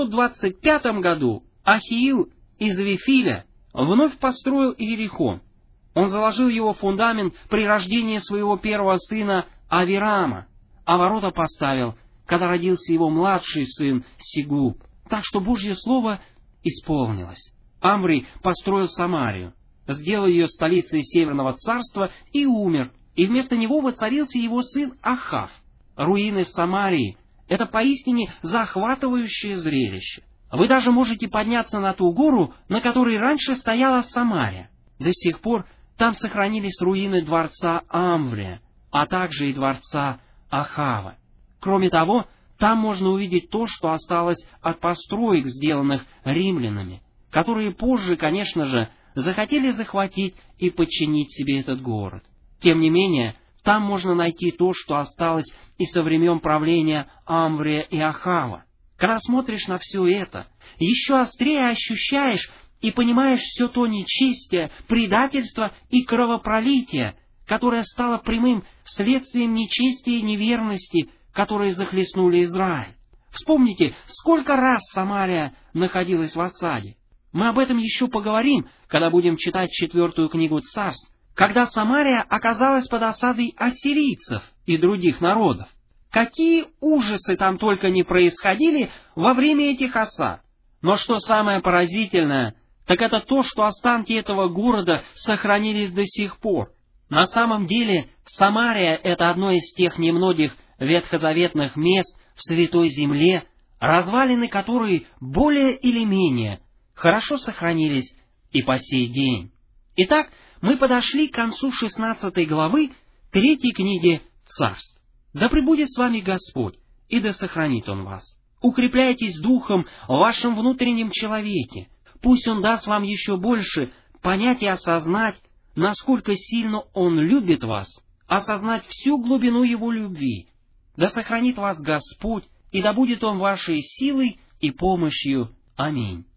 Speaker 1: 925 году Ахиил из Вифиля вновь построил Иерихон. Он заложил его фундамент при рождении своего первого сына Авирама, а ворота поставил, когда родился его младший сын Сигуб. Так что Божье Слово исполнилось. Амврий построил Самарию, сделал ее столицей Северного царства и умер, и вместо него воцарился его сын Ахав. Руины Самарии — это поистине захватывающее зрелище. Вы даже можете подняться на ту гору, на которой раньше стояла Самария. До сих пор там сохранились руины дворца Амврия, а также и дворца Ахава. Кроме того, там можно увидеть то, что осталось от построек, сделанных римлянами, которые позже, конечно же, захотели захватить и подчинить себе этот город. Тем не менее, там можно найти то, что осталось и со времен правления Амврия и Ахава. Когда смотришь на все это, еще острее ощущаешь и понимаешь все то нечестие, предательство и кровопролитие, которое стало прямым следствием нечестия и неверности, которые захлестнули Израиль. Вспомните, сколько раз Самария находилась в осаде. Мы об этом еще поговорим, когда будем читать 4 книгу Царств, когда Самария оказалась под осадой ассирийцев и других народов. Какие ужасы там только не происходили во время этих осад. Но что самое поразительное, так это то, что останки этого города сохранились до сих пор. На самом деле, Самария — это одно из тех немногих ветхозаветных мест в Святой Земле, развалины которой более или менее хорошо сохранились и по сей день. Итак, мы подошли к концу 16 главы 3 книги Царств. Да пребудет с вами Господь, и да сохранит Он вас. Укрепляйтесь духом в вашем внутреннем человеке. Пусть Он даст вам еще больше понять и осознать, насколько сильно Он любит вас, осознать всю глубину Его любви. Да сохранит вас Господь, и да будет Он вашей силой и помощью. Аминь.